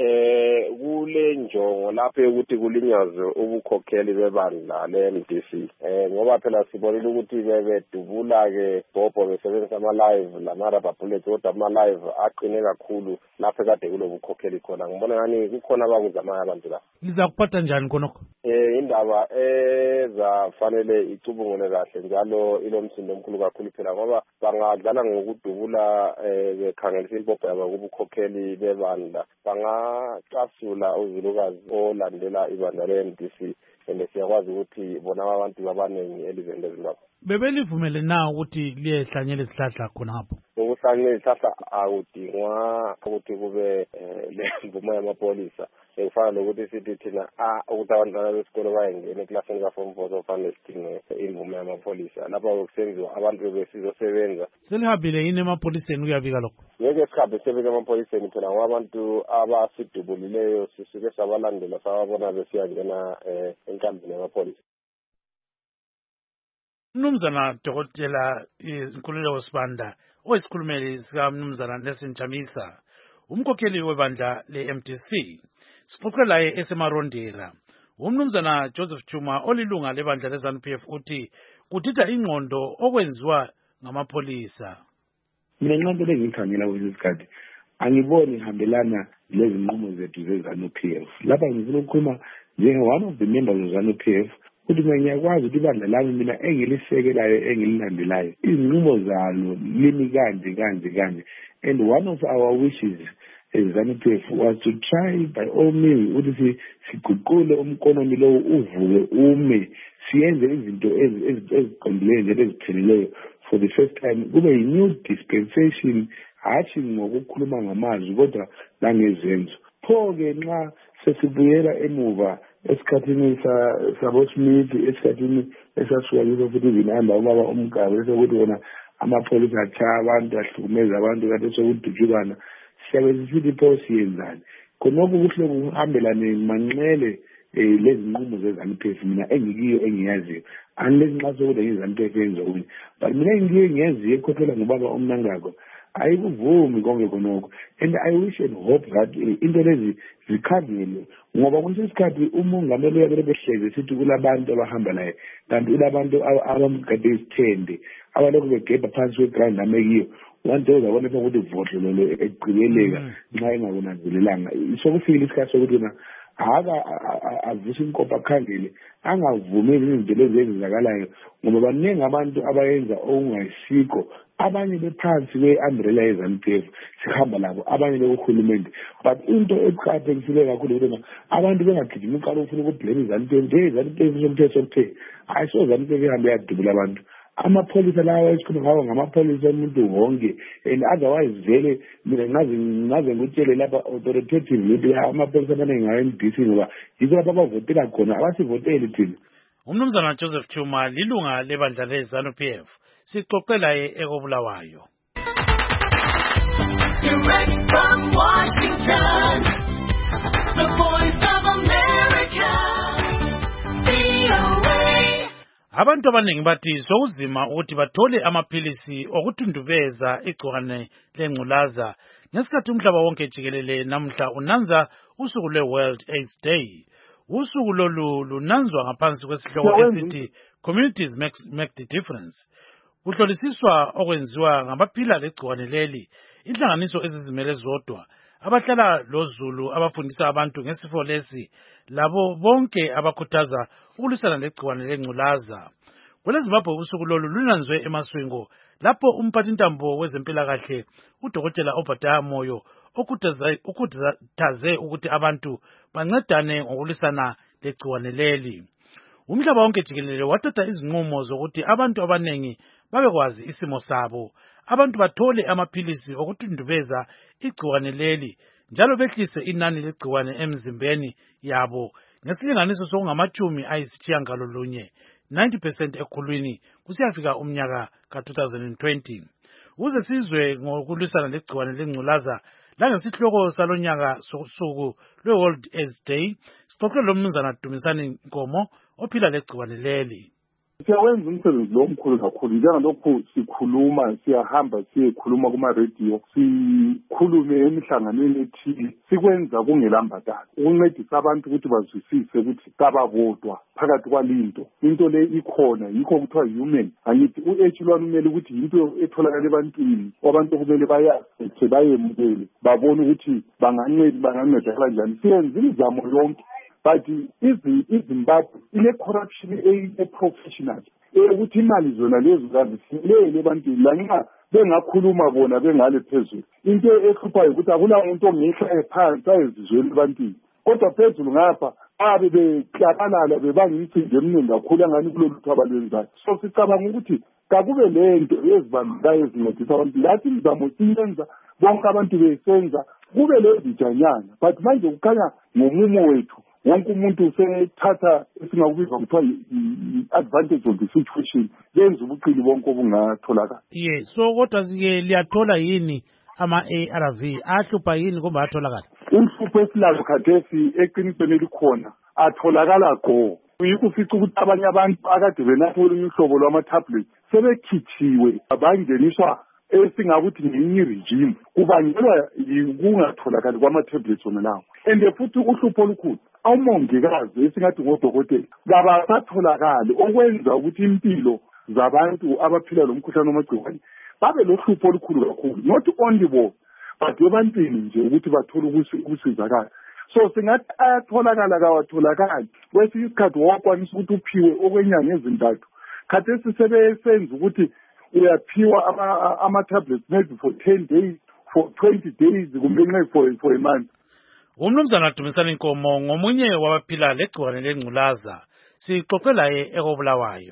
kule njongo lapho ukuthi kulinyazwe ubukhokheli bebandla le-MDC. Ngoba phela sibonile ukuthi bedubula-ke Bhobho besebenzisa ama-live lamarabha bullet, kodwa ama-live aqine kakhulu lapho kade kulobukhokheli khona. Ngibona ngani kukhona abakuzamayo abantu la. Lizakuphatha njani khonokho? Indaba ezafanele icubungule kahle njalo ilomsindo omkhulu kakhulu phela, ngoba bangadlala ngokudubula bekhangelisa impopho yabo kubukhokheli bebandla, bangacasula uzilukazi olandela ibandla le-MDC, and siyakwazi ukuthi bona abantu abaningi elizweni leZimbabwe. bebelivumele na ukuthi liyehlanyela isihlahla khonapho? Ukuhlanyela isihlahla akudingwa ukuthi kube lemvumo yamapholisa. Ekufana nokuthi sithi thina ukuthi abantwana besikole bayengena eklasini ka-form 4 sofanele sidinge imvumo yamapholisa. Lapha kusenziwa abantu besizosebenza. Selihambile yini emapholiseni uyabika lokho? Ngeke sikhambe sibike emapholiseni phela ngabantu abasidubulileyo sisuke sabalandela sababona besiyangena enkambini yamapholisa. Mnumzana Dokotela Nkululeko Sibanda, oyisikhulumeli sikaMnumzana Nelson Chamisa, umkhokheli webandla le-MDC. Sixoxe laye esemarondera. Umnumzana Joseph Chuma olilunga lebandla le-ZANU-PF uthi kutitha ingqondo okwenziwa ngamapholisa. Mina nqondo lengikhangela kwesikhathi angiboni ihambelana lezinqumo zethu ze-ZANU-PF. Lapha ngifuna ukukhuluma one of the members of ZANU-PF ukuthi ngiyakwazi ukuthi ibandla lami mina engilisekelayo engililandelayo izinqumo zalo limi kanje and one of our wishes as ZANU-PF was to try by all means ukuthi siguqule umkonomi lowo uvuke ume siyenze izinto eziqondileyo njalo ezipheleleyo for the first time kube yi-new dispensation hathi ngokukhuluma ngamazwi kodwa langezenzo. Pho-ke nxa sesibuyela emuva esikhathini sabo-Smith esikhathini esasuka kiso futhi izinhamba ubaba uMgabe esokuthi wona amapholisa atshaya abantu ahlukumeza abantu kanti sokudutshukana siyabe sisithi pho siyenzani. Khonokho kuhle kuhambelane manxele lezi nqumo ze-ZANU-PF mina engikiyo engiyaziyo unless nxa sokuthi nge-ZANU-PF yenza okunye but mina engikiyo engiyaziyo ekhokhelwa ngubaba uMnangagwa ayikuvumi konke khonokho and I wish and hope that into lezi zikhangele ngoba kwesinye isikhathi umongameli uyabele behleze sithi kulabantu abahamba laye kanti kulabantu abamgade isithende abalokhu begebha phansi kweground amekiyo one day uzabona ukuthi uvodlololo egqibeleka nxa engakunanzelelanga sokufikile isikhathi sokuthi na avuse inkopa akhangele angavumeli izinto lezi ezenzakalayo ngoba baningi abantu abayenza okungayisiko abanye bephansi kwe-umbrella ye-ZANU-PF sihamba labo abanye bekuhulumende but into eqakathekile kakhulu ukuthi abantu bengagijima uqala ufuna ukublame i-ZANU-PF i-ZANU-PF somthetho sokuthe ayiso ZANU-PF ihambe yadubula abantu amapholisa lawa esikhuluma ngawo ngamapholisa omuntu wonke and otherwise vele mina ngaze ngutshele lapha authoritative ukuthi amapholisa amaningi ngayo-MDC ngoba yikho lapho abavotela khona abasivoteli thina. Umnumzana Joseph Chuma lilunga lebandla le-ZANU-PF sixoxe laye ekobulawayo. Direct from Washington, the voice of America, VOA. Abantu abaningi bathi sokuzima ukuthi bathole amaphilisi okuthundubeza igcikwane lengculaza ngesikhathi umhlaba wonke jikelele namhla unanza usuku lwe-World AIDS Day. Usuku lolu lunanzwa ngaphansi kwesihloko esithi Communities Make the Difference. Kuhlolisiswa okwenziwa ngabaphila legcikwane leli, inhlanganiso ezizimele zodwa, abahlala loZulu abafundisa abantu ngesifo lesi, labo bonke abakhuthaza ukulwisana legcikwane lengculaza. KweleZimbabwe usuku lolu lunanzwe eMaswingo lapho umphathintambo wezempilakahle uDokotela Obadiah Moyo ukhuthaze ukuthi abantu bancedane ngokulwisana legcikwane leli. Umhlaba wonke jikelele wathatha izinqumo zokuthi abantu abanengi babekwazi isimo sabo, abantu bathole amaphilisi okuthundubeza igcikwane leli njalo behlise inani legcikwane emzimbeni yabo ngesilinganiso sokungama-90% 90% ekhulwini kusiyafika umnyaka ka-2020. Ukuze sizwe ngokulwisana legcikwane lengculaza langesihloko salonyaka sosuku lwe-World AIDS Day, sixoxe lomnumzana Dumisani Nkomo ophila legcikwane leli. Siyawenza umsebenzi lo mkhulu kakhulu njengalokhu sikhuluma siyahamba siyekhuluma kuma-radio sikhulume emihlanganweni ethile sikwenza kungelambadalo ukuncedisa abantu ukuthi bazwisise ukuthi kababodwa phakathi kwalinto into le ikhona yikho kuthiwa human angithi u-H1 kumele ukuthi yinto etholakala ebantwini abantu kumele bayazi bayemukele babone ukuthi bangancedakala njani siyenza imizamo yonke. But iZimbabwe ine-corruption e-professional ukuthi imali zona lezo kazifinyelele ebantwini lanxa bengakhuluma bona bengale phezulu. Into ehluphayo ukuthi akula muntu ongehla phansi ayezizwela ebantwini kodwa phezulu ngapha abe beklabalala bebangiyisindi eminingi kakhulu angani kulolu thaba lwenzayo. So sicabanga ukuthi kakube lento ezibambekayo ezincedisa abantu lathi imizamo siyenza bonke abantu besenza kube lezijanyana but manje kukhanya ngomumo wethu wonke umuntu usethatha esingakubiza kuthiwa i-advantage of the situation lenza ubuqili bonke obungatholakala. So kodwa ke liyathola yini ama-ARV ahlupha yini kumbe atholakala? Uhlupho esilalo khathesi eqinisweni elikhona atholakala go. Yikho ufica ukuthi abanye abantu akade benatha olunye uhlobo lwama-tablet sebekhithiwe bangeniswa esingakuthi ngenye regime kubangelwa kungatholakali kwama-tablets wona lawo. And futhi uhlupho olukhulu omongikazi esingathi ngodokotela kabasatholakali okwenza ukuthi impilo zabantu abaphila lo mkhuhlane wamagciwane babe lohlupho olukhulu kakhulu, not only bo but ebantwini nje ukuthi bathole ukusizakala. So singathi ayatholakala kawatholakali kwesinye isikhathi wakwanisa ukuthi uphiwe okwenyanga ezintathu khathesi sebesenza ukuthi uyaphiwa ama-tablets maybe for 10 days, for 20 days, kumbe for a month. Umnumzana Dumisani Nkomo ngomunye wabaphila legciwane lengculaza, sixoxe laye ekobulawayo.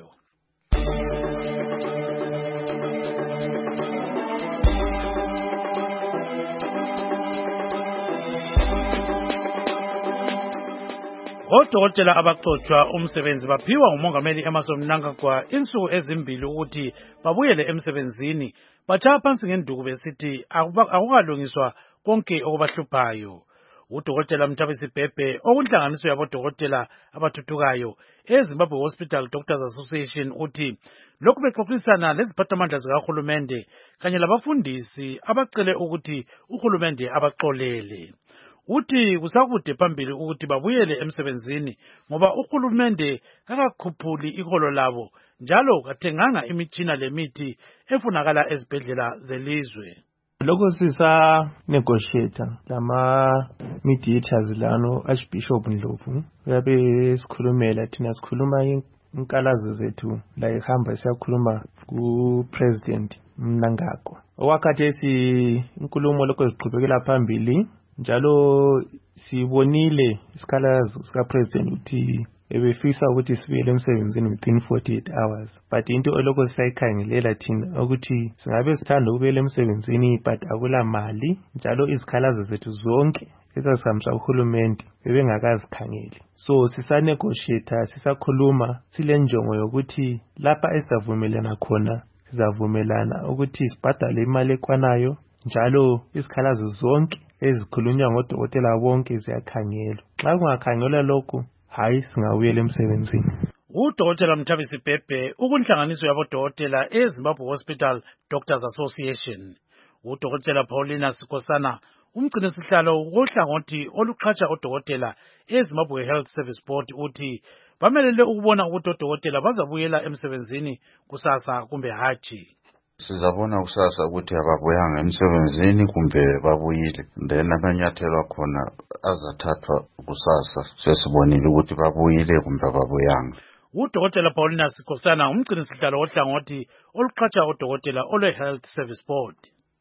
Odokotela abaxotshwa umsebenzi baphiwa ngumongameli Emmerson Mnangagwa insuku ezimbili ukuthi babuyele emsebenzini, batshaya phansi ngenduku besithi akukalungiswa konke okubahluphayo. Udokotela Mthabisi Bhebhe okunhlanganiso yabodokotela abathuthukayo eZimbabwe Hospital Doctors Association uthi lokhu bexoxisana leziphathamandla zikahulumende kanye labafundisi abacele ukuthi uhulumende abaxolele. Uthi kusakude phambili ukuthi babuyele emsebenzini ngoba uhulumende kakakhuphuli iholo labo njalo kathenganga imitshina lemithi efunakala ezibhedlela zelizwe. Lokho sisa negotiate lama mediators lano Archbishop Ndlovu uyabe sikhulumela thina sikhuluma inkalazo zethu la ihamba siyakhuluma ku President Mnangagwa. Okwakhathesi inkulumo lokho ziqhubekela phambili njalo sibonile isikhalazo sika President uthi ebefisa ukuthi sibuyele emsebenzini within 48 hours, but into oloko sayikhangelela thina ukuthi singabe sithanda ukubuyela emsebenzini but akula mali njalo izikhalazo zethu zonke ezazihambiswa uhulumende bebengakazikhangeli. So sisanegotiate, sisakhuluma sile njongo yokuthi lapha esizavumelana khona sizavumelana ukuthi sibhadale imali ekwanayo njalo izikhalazo zonke ezikhulunywa ngodokotela bonke ziyakhangelwa. Xa kungakhangelwa lokho hayi singawuyela emsebenzini. Udokotela Mthabisi Bhebhe ukunhlanganiso yabodokotela eZimbabwe Hospital Doctors Association. Udokotela Paulina Sikosana umgcinisihlalo wohlangothi oluqhatsha odokotela eZimbabwe Health Service Board uthi bamelele ukubona ukuthi odokotela bazabuyela emsebenzini kusasa kumbe hatshi. Sizabona kusasa ukuthi ababuyanga emsebenzini kumbe babuyile, then amanyathelo akhona azathathwa kusasa sesibonile ukuthi babuyile kumbe babuyanga. Udokotela Paulina Sikosana umgcinisihlalo wohlangothi oluqhatsha odokotela olwe Health Service Board.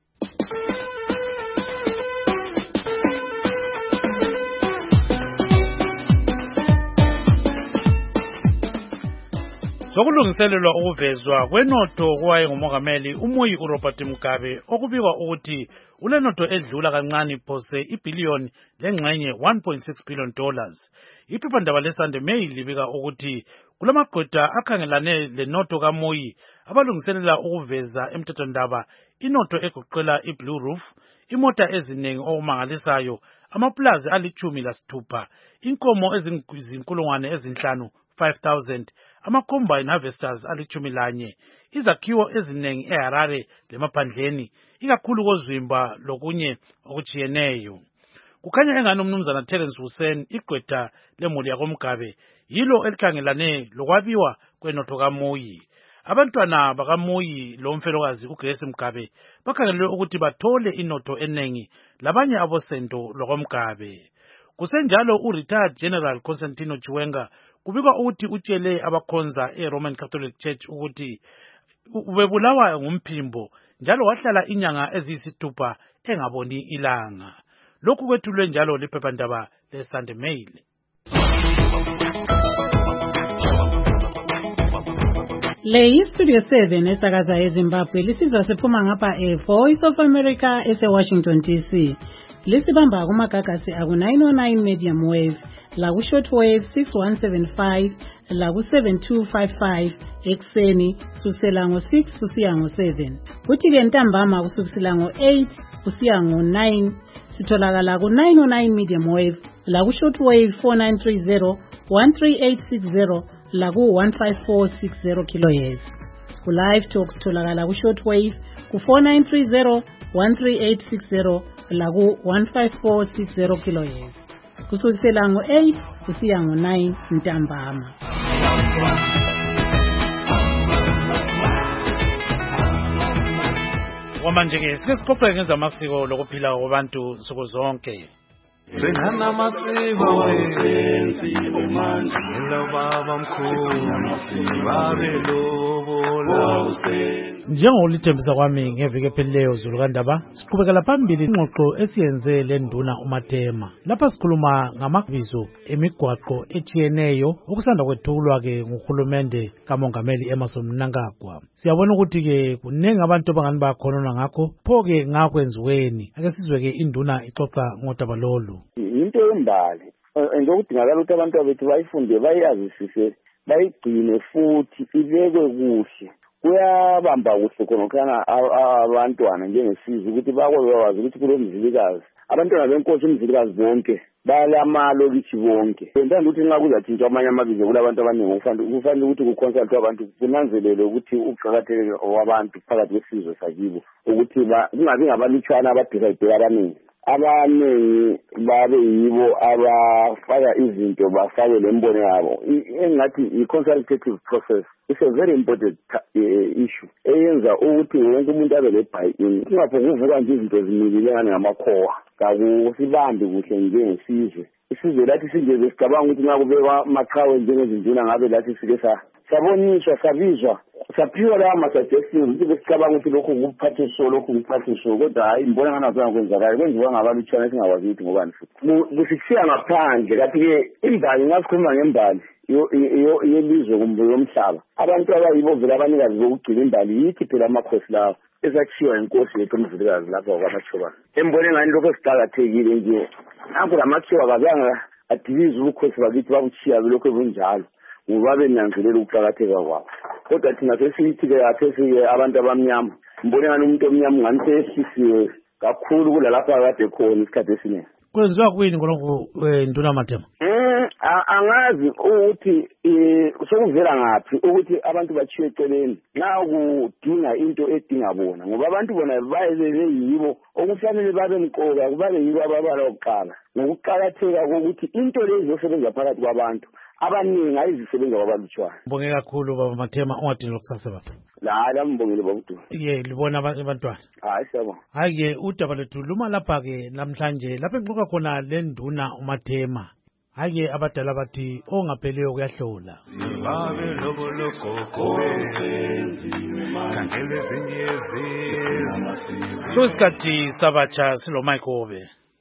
Sokulungiselelwa ukuvezwa kwenotho kwaye ngumongameli uMoyi uRobert Mugabe okubikwa ukuthi ulenotho edlula kancane phose ibillion lengxenye $1.6 billion. Iphephandaba leSunday Mail libika ukuthi kulamagqwetha akhangelane lenotho kaMoyi abalungiselela ukuveza emthethwandaba inotho egoqela iBlue Roof, imota eziningi okumangalisayo, amaplazi ali-16, inkomo ezinkulungwane ezinhlanu 5,000, ama-combine harvesters ali-11, izakhiwo eziningi eHarare lemaphandleni, ikakhulu koZwimba lokunye okujiyeneyo. Kukhanya engani umnumzana Terence Hussein igqwetha lemuli yakoMgabe yilo elikhangelane lokwabiwa kwenotho kaMoyi. Abantwana bakaMoyi lo mfelokazi uGrace Mugabe bakhangelelwe ukuthi bathole inotho enengi labanye abosendo lwakoMgabe. Kusenjalo uRetired General Constantino Chiwenga kubikwa ukuthi utshele abakhonza eRoman Catholic Church ukuthi ubebulawa ngumphimbo njalo wahlala inyanga eziyisithupha engaboni ilanga. Lokhu kwethulwe njalo liphephandaba leSunday Mail. Le Studio 7 esakaza eZimbabwe lisizwa siphuma ngapha Voice of America ese-Washington DC. Lisibamba kumagagasi aku-909 medium wave, laku shortwave 6175, laku 7255 ekseni kusukela ngo-6 kusiya ngo-7. Kuthi-ke ntambama kusukela ngo-8 kusiya ngo-9 sitholakala ku-909 medium wave, laku shortwave 4930, 13860, laku 15460 kHz. Ku live talk sitholakala ku shortwave ku 4930, 13860, laku 15460 kHz. Kusukela ngo-8 kusiya ngo-9 ntambama. Manje-ke sike sixoxe ngezamasiko lokuphila kwabantu nsuku zonke. Senhana masiba wesenzi omandla Ngelobaba mkhulu Babe lobola usenzi. Njengolithembisa kwami ngeviki ephelileyo Zulu kaNdaba, siqhubekela phambili ingxoxo esiyenze le nduna uMathema. Lapha sikhuluma ngamabizo emigwaqo etshiyeneyo okusanda kwethulwa ke nguhulumende kaMongameli Emmerson Mnangagwa. Siyabona ukuthi ke kuningi abantu abangani bakhonona ngakho, pho-ke ngakwenziweni. Ake sizwe ke induna ixoxa ngodaba lolu. Into embali ngokudingakala ukuthi abantu bethu bayifunde bayazisise bayigcine futhi ibekwe kuhle. Kuyabamba kuhle khona abantwana njengesizwe ukuthi bakwazi ukuthi kulo mzilikazi abantwana benkosi umzilikazi bonke balamalo kithi bonke. Ngithanda ukuthi nxa kuzathintsha amanye amabizo kulabantu abaningi kufanele ukuthi kuconsult abantu kunanzelele ukuthi uqhakatheke kwabantu phakathi kwesizwe sakibo ukuthi kungabi ngabalutshwana abadivide abaningi. Abaningi babe yibo abafaka izinto bafake lembono yabo. Engathi i-consultative process is a very important issue eyenza ukuthi wonke umuntu abe le-buy-in. Kungaphonguvuka nje izinto zimilile ngani ngamakhowa kakusibambi kuhle njengesizwe. Isizwe lathi sinjeze sicabanga ukuthi ngakubekwa maqhawe njengezinduna ngabe lathi sike saboniswa sabizwa saphiwa lawa ma-suggestions ukuthi besicabanga ukuthi lokhu kuphathiso lokhu kuphathiso kodwa hayi mbona ngani azange kwenzakala kwenziwa ngabalutshwana esingakwazi ukuthi ngobani futhi kusishiya ngaphandle. Kanti-ke imbali ngasikhuluma ngembali yelizwe kumbe yomhlaba abantu abayibo vele abanikazi bokugcina imbali yithi phela amakhosi lawa esakhiwa inkosi yethu umzilikazi lapha kwaMachobane. Embone ngani lokho esiqakathekile nje nanku lamakhiwa kazange adibize ubukhosi bakithi babuchiya lokho bunjalo ngoba benanzelela ukuqakatheka kwabo. Kodwa thina sesithi-ke athesi abantu abamnyama mbone ngani umuntu omnyama ngani sesisiwe kakhulu kulalapha kade khona isikhathi esiningi. Kwenziwa kwini ngalokho nduna Mathema? Angazi ukuthi sokuvela ngaphi ukuthi abantu bachiye eceleni nxa kudinga into edinga bona ngoba abantu bona bayelele yibo okufanele babe mqoka kubabe yibo ababala okuqala ngokuqakatheka kokuthi into lezi zosebenza phakathi kwabantu abaningi ayizisebenza kwabalutshwana. Ngibonge kakhulu baba Mathema ungadini lokusasa baba. La mbongile babudu. Libona abantwana. Hayi siyabona. Hayi udaba lethu luma lapha ke namhlanje lapha engixoxa khona le nduna uMathema. Hayi abadala bathi ongapheliyo kuyahlola. Babe loboloko senzi kangele zinyezi. Kusikhathi sabatsha silo Michael.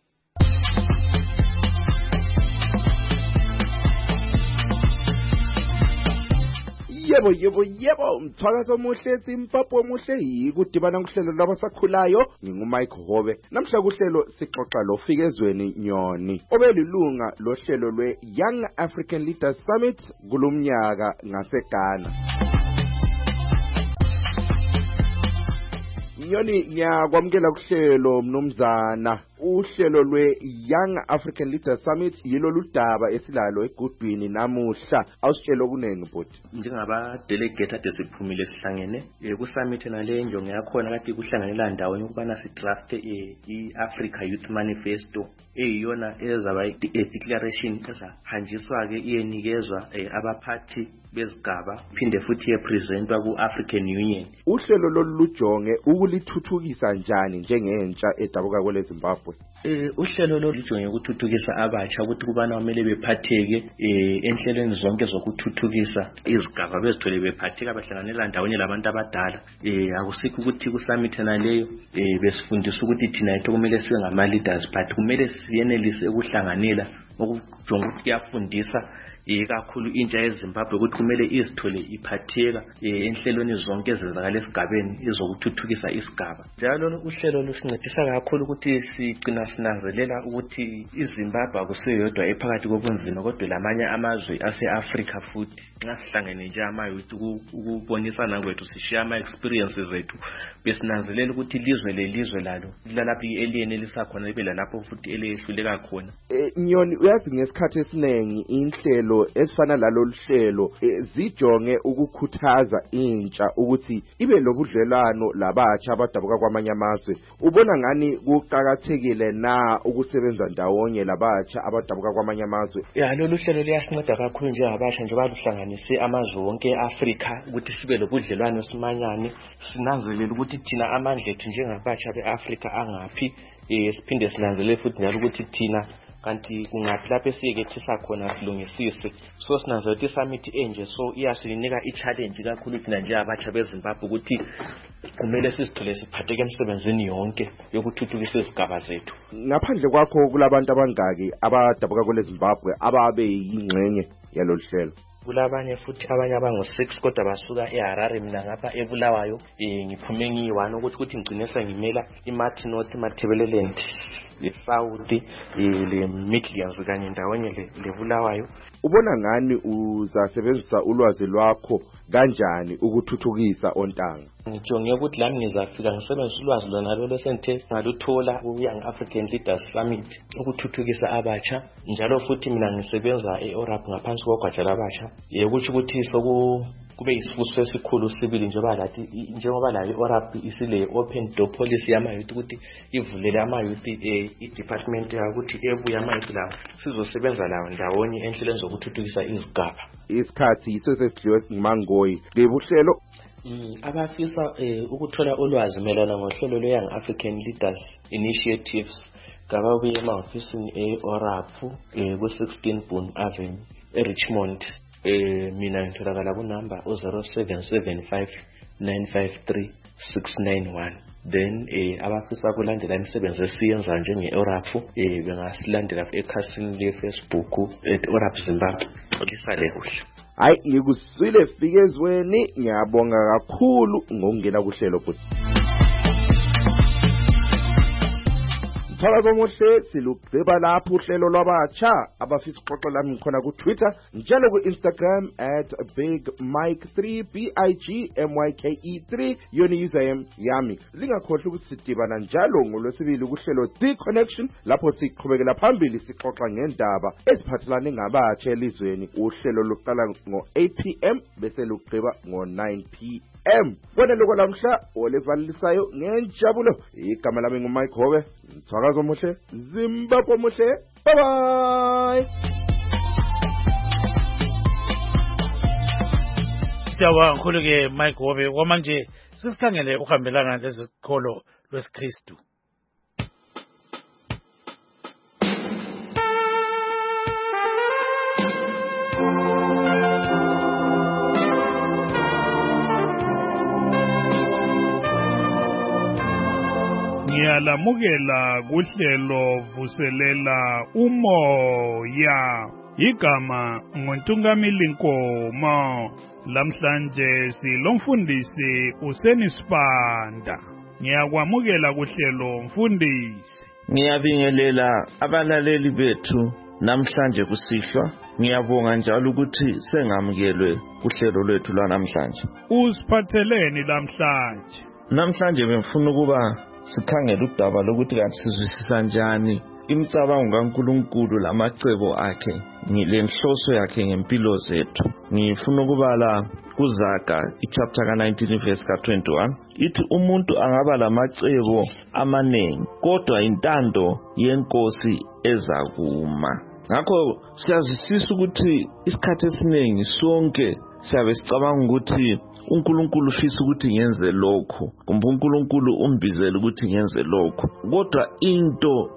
Yebo mthwakazo omuhle Zimbabwe omuhle yikudibana kuhlelo labasakhulayo nginguMike Hobe. Namhla kuhlelo sixoxa lo Fikezweni Nyoni obelilunga lohlelo lwe Young African Leaders Summit kulumnyaka ngaseGhana. Nyoni ngiyakwamukela kuhlelo mnumzana. Uhlelo lwe Young African Leaders Summit yilo ludaba esilalo egudwini namuhla awusitshela okunengi bhuti. Njengaba delegate ade siphumile sihlangene ku summit nale njongo yakhona kade kuhlanganela ndawonye ukubana si draft i-Africa Youth Manifesto eyiyona ezaba i-declaration ezahanjiswa ke iyenikezwa abaphathi bezigaba phinde futhi yepresentwa ku-African Union. Uhlelo lolu lujonge niyalithuthukisa njani njengentsha edabuka kwele Zimbabwe? Uhlelo lujonge ukuthuthukisa abatsha ukuthi kubana kumele bephatheke enhlelweni zonke zokuthuthukisa izigaba bezithole bephatheka bahlanganela ndawonye labantu abadala. Akusikho ukuthi kusummit naleyo besifundisa ukuthi thina yethu kumele sibe ngama leaders but kumele siyenelise ukuhlanganela okujonga ukuthi kuyafundisa kakhulu intsha yeZimbabwe ukuthi kumele izithole iphatheka enhlelweni zonke ezenzakala esigabeni ezokuthuthukisa isigaba. Njalo uhlelo lusincedisa kakhulu ukuthi sigcina sinanzelela ukuthi iZimbabwe akusiyodwa ephakathi kobunzima kodwa lamanye amazwe ase-Africa futhi nxa sihlangene nje ama-youth ukubonisana kwethu sishiya ama-experiences ethu besinanzelela ukuthi ilizwe lelizwe lalo lalapho eliyenelisa khona libe lalapho futhi eliyehluleka khona. Nyoni, uyazi ngesikhathi esiningi inhlelo esifana lalolu hlelo zijonge ukukhuthaza intsha ukuthi ibe lobudlelwano labatsha abadabuka kwamanye amazwe. Ubona ngani kuqhakathekile na ukusebenza ndawonye labatsha abadabuka kwamanye amazwe? Lolu hlelo liyasinceda kakhulu njengabatsha nje baluhlanganise amazwe wonke eAfrica ukuthi sibe lobudlelwano simanyane, sinanzelela ukuthi thina amandla ethu njengabatsha beAfrica angaphi, siphinde sinanzelela futhi njalo ukuthi thina kanti kungaphi lapho esiyekethisa khona silungisise. So sinanzelela ukuthi summit enje so iyasinika i-challenge kakhulu thina njengabatsha beZimbabwe ukuthi kumele sizithole siphatheke emsebenzini yonke yokuthuthukisa izigaba zethu. Ngaphandle kwakho kulabantu abangaki abadabuka kwele Zimbabwe ababe yingxenye yalolu hlelo? Kulabanye futhi abanye abangu-6 kodwa basuka eHarare, mina ngapha eBulawayo ngiphume ngiyi-1 ukuthi ngigcinesa ngimela iMartin North, iMatabeleland, iSouth, le-Midlands kanye ndawonye leBulawayo. Ubona ngani uzasebenzisa ulwazi lwakho kanjani ukuthuthukisa ontanga? Ngijonge ukuthi lami ngizafika ngisebenzisa ulwazi lona lolo senthe ngaluthola ku-Young African Leaders Summit ukuthuthukisa abatsha. Njalo futhi mina ngisebenza e-ORAP ngaphansi kogatsha labatsha. Ukuthi kube yisifuso esikhulu sibili njengoba la i-ORAP isile open door policy yama-youth ukuthi ivulele ama-youth i-department ukuthi ebuya ama-youth lawo sizosebenza lawo ndawonye enhlelweni zokuthuthukisa izigaba. Isikhathi yiso sesidliwe nguMangoyi. Ngebuhlelo abafisa ukuthola ulwazi melana ngohlelo lwe-Young African Leaders Initiatives kababuye emahofisini e-ORAP ku-16 Boone Avenue eRichmond. Mina ngitholakala kunamba 0775 953 691. Then abafisa kulandela imisebenzi esiyenza njenge-ORAP bengasilandela ekhasini le-Facebook @ORAP Zimbabwe. Lisale kuhle. Hayi, ngikuzwile Fikezweni, ngiyabonga kakhulu ngokungena kuhlelo futhi. Mthakazo omuhle silugqiba lapho uhlelo lwabatsha abafisa uxoxo lami khona ku Twitter njalo ku Instagram @BigMike3 BIGMYKE3 yona username yami. Lingakhohlwa ukuthi sidibana njalo ngolwesibili kuhlelo The Connection lapho siqhubekela phambili sixoxa ngendaba eziphathelane ngabatsha elizweni. Uhlelo luqala ngo-8 PM bese lugqiba ngo-9 PM. Bona lokho lamhla olevalisayo ngenjabulo. Igama lami nguMike Hobe. Mthakazo omuhle, Zimbabwe omuhle. Bye bye. Siyabonga kakhulu ke Mike Hobe. Kwamanje sisikhangele ukuhambelana lezikholo lwesiKristu. Ngiyalamukela kuhlelo vuselela umoya. Igama ngontungamili Nkomo. Lamhlanje silomfundisi uSenisibanda. Ngiyakwamukela kuhlelo mfundisi. Ngiyabingelela abalaleli bethu namhlanje kusihlwa. Ngiyabonga njalo ukuthi sengamukelwe kuhlelo lwethu lwanamhlanje. Usiphatheleni lamhlanje? Namhlanje bengifuna ukuba sikhangele udaba lokuthi kanti sizwisisa njani imicabango kaNkulunkulu lamacebo akhe lenhloso yakhe ngempilo zethu. Ngifuna ukubala kuZaga ichapter ka-19 verse ka-21 ithi umuntu angaba lamacebo amanengi kodwa intando yenkosi ezakuma. ngakho siyazisisa ukuthi isikhathi esiningi sonke siyabe sicabanga ukuthi uNkulunkulu ufisa ukuthi ngenze lokho kumbe uNkulunkulu umbizele ukuthi ngenze lokho kodwa into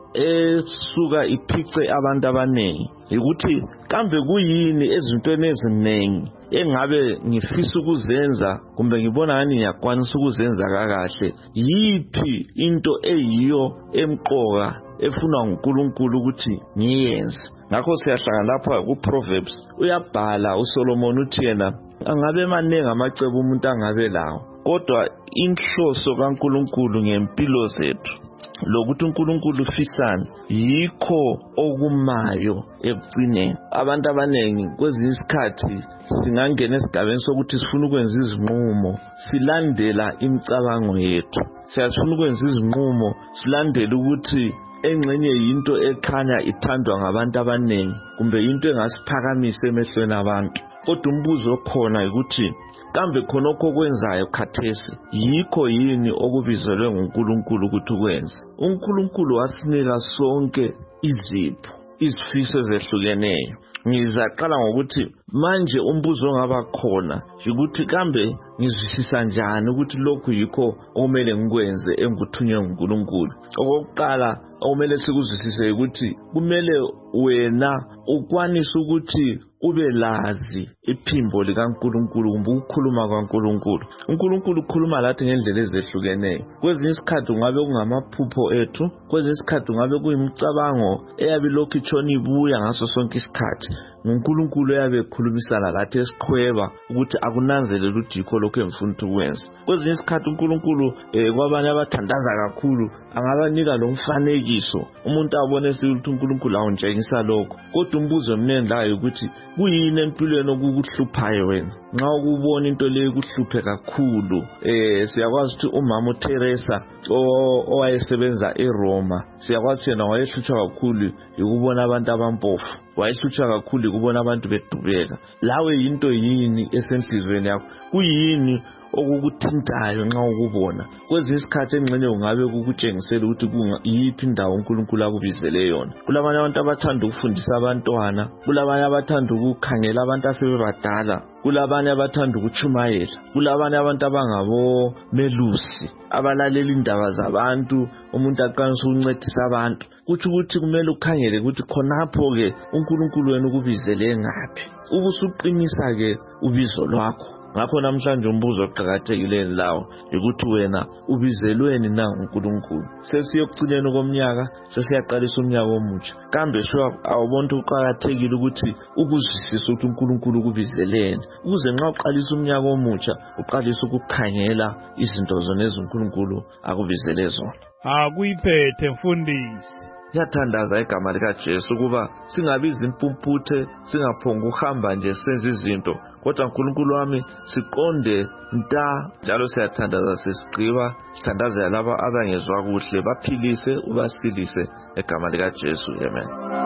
esuka iphice abantu abaningi ukuthi kambe kuyini ezintweni eziningi engabe ngifisa ukuzenza kumbe ngibona ngani ngiyakwanisa ukuzenza kakahle yipi into eyiyo emqoka efuna uNkulunkulu ukuthi ngiyenze ngakho siyahlangana lapha kuProverbs uyabhala uSolomon uthi yena angabe maningi amacebo umuntu angabe lawo kodwa inhloso kaNkulunkulu ngempilo zethu lokuthi uNkulunkulu ufisana yikho okumayo ekugcineni abantu abanengi kwezinye isikhathi singangena esigabeni sokuthi sifuna ukwenza izinqumo silandela imicabango yethu siyafuna ukwenza izinqumo silandela ukuthi engxenye into ekhanya ithandwa ngabantu abanengi kumbe into engasiphakamisa emehlweni abantu kodwa umbuzo okhona ukuthi kambe khonokho okwenzayo khathesi yikho yini okubizelwe nguNkulunkulu ukuthi ukwenze uNkulunkulu wasinika sonke izipho izifiso ezehlukeneyo ngizaqala ngokuthi manje umbuzo ongaba khona ukuthi kambe ngizwisisa njani ukuthi lokhu yikho okumele ngikwenze engikuthunywe nguNkulunkulu okokuqala okumele sikuzwisise ukuthi kumele wena ukwanise ukuthi ube lazi iphimbo likaNkulunkulu kumbe ukukhuluma kwaNkulunkulu uNkulunkulu ukhuluma lathi ngendlela ezehlukeneyo kwezinye isikhathi ungabe kungamaphupho ethu kwezinye isikhathi ungabe kuyimicabango eyabe lokhu itshona ibuya ngaso sonke isikhathi uNkulunkulu yabe ekhulumisana lathi esiqhweba ukuthi akunanzelele ukuthi yikho lokho emfuna ukwenza kwezinye isikhathi uNkulunkulu kwabanye abathandaza kakhulu angabanika lo mfanekiso umuntu abone ukuthi uNkulunkulu awuntshengisa lokho kodwa umbuzo omnene la ukuthi kuyini empilweni okukuhluphayo wena nxa ukubona into leyo kuhluphe kakhulu siyakwazi ukuthi umama uTeresa owayesebenza eRoma siyakwazi yena wayehlutshwa kakhulu ukubona abantu abampofu wayehlutshwa kakhulu ukubona abantu bedubeka lawe into yini esenhlizweni yakho kuyini okukuthintayo nxa ukubona kwezinye isikhathi engxenye ungabe kukutshengisela ukuthi yiphi indawo uNkulunkulu akubizele yona kulabanye abantu abathanda ukufundisa abantwana kulabanye abathanda ukukhangela abantu asebebadala kulabanye abathanda ukuchumayela kulabanye abantu abangabo melusi abalalela indaba zabantu umuntu aqanisa ukuncedisa abantu kuthi ukuthi kumele ukhangele ukuthi khonapho ke uNkulunkulu wena ukubizele ngaphi ubusuqinisa ke ubizo lwakho ngakho namhlanje umbuzo oqhakathekileyo lawo ukuthi wena ubizelweni na uNkulunkulu sesiyokugcineni komnyaka sesiyaqalisa umnyaka omutsha kambe awubona uqhakathekile ukuthi ukuzwisisa ukuthi uNkulunkulu ukubizeleni ukuze nxa uqalisa umnyaka omutsha uqalisa ukukhangela izinto zona eziNkulunkulu akubizele zona akuyiphethe mfundisi Siyathandaza igama likaJesu ukuba singabizi impumputhe singaphonga ukuhamba nje senze izinto kodwa uNkulunkulu wami siqonde nta njalo siyathandaza sesigqiba sithandazela laba abangezwa kuhle baphilise ubasilise egama likaJesu amen.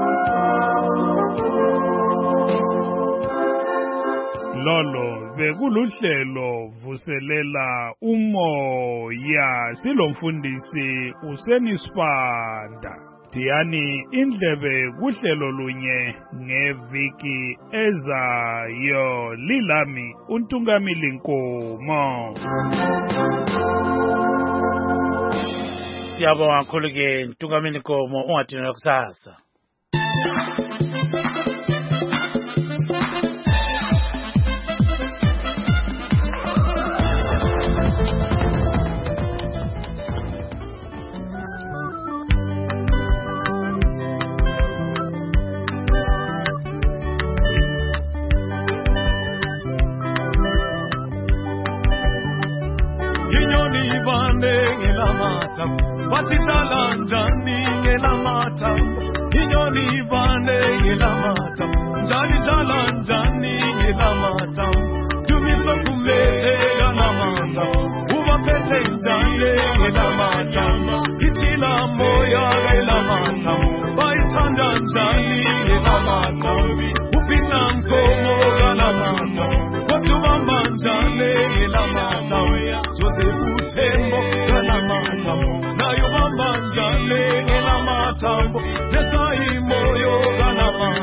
Lolo bekuluhlelo vuselela umoya silomfundisi uSenisipanda Diyani indlebe kuhlelo lunye ngeviki ezayo lilami uNtungamili Nkomo. Siyabonga kakhulu ke Ntungamili Nkomo ungadinwa kusasa. Batidala njani ngelamata inyoni vane ngelamata njani dala njani ngelamata tumilo kumete ngelamata ubapete njani ngelamata itila moya ngelamata baitanda njani ngelamata upita nkomo ngelamata watubamba njani ngelamata Joseph Utembo ngelamata nayo bamba njani ngelamata nesai moyo ngelamata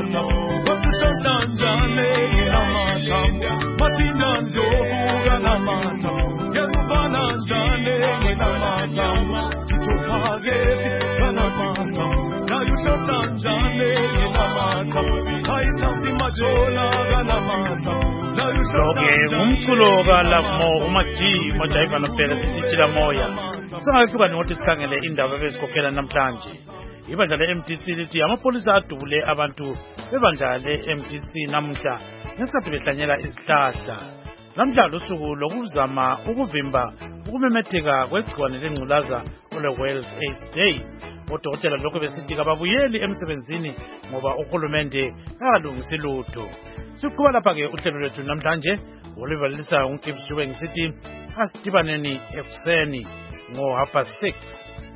Lo-ke ngumculo kaLamo uMaji Mojayiva noBhele sithithila moya. Singakekuba nokuthi sikhangele indaba ebesikhokhela namhlanje. Ibandla le-MDC lithi amapholisa adubule abantu bebandla le-MDC namuhla ngesikhathi behlanyela izihlahla. Namhlanje usuku lokuzama ukuvimba ukumemetheka kwegciwane lengculaza ole-World AIDS Day. Odokotela lokho besithi kababuyeli emsebenzini ngoba uhulumende akalungisi lutho. Siqhuba lapha-ke uhlelo lwethu namhlanje olivalisa uNkipsi Jube ngisithi asidibaneni ekuseni ngo 6:30.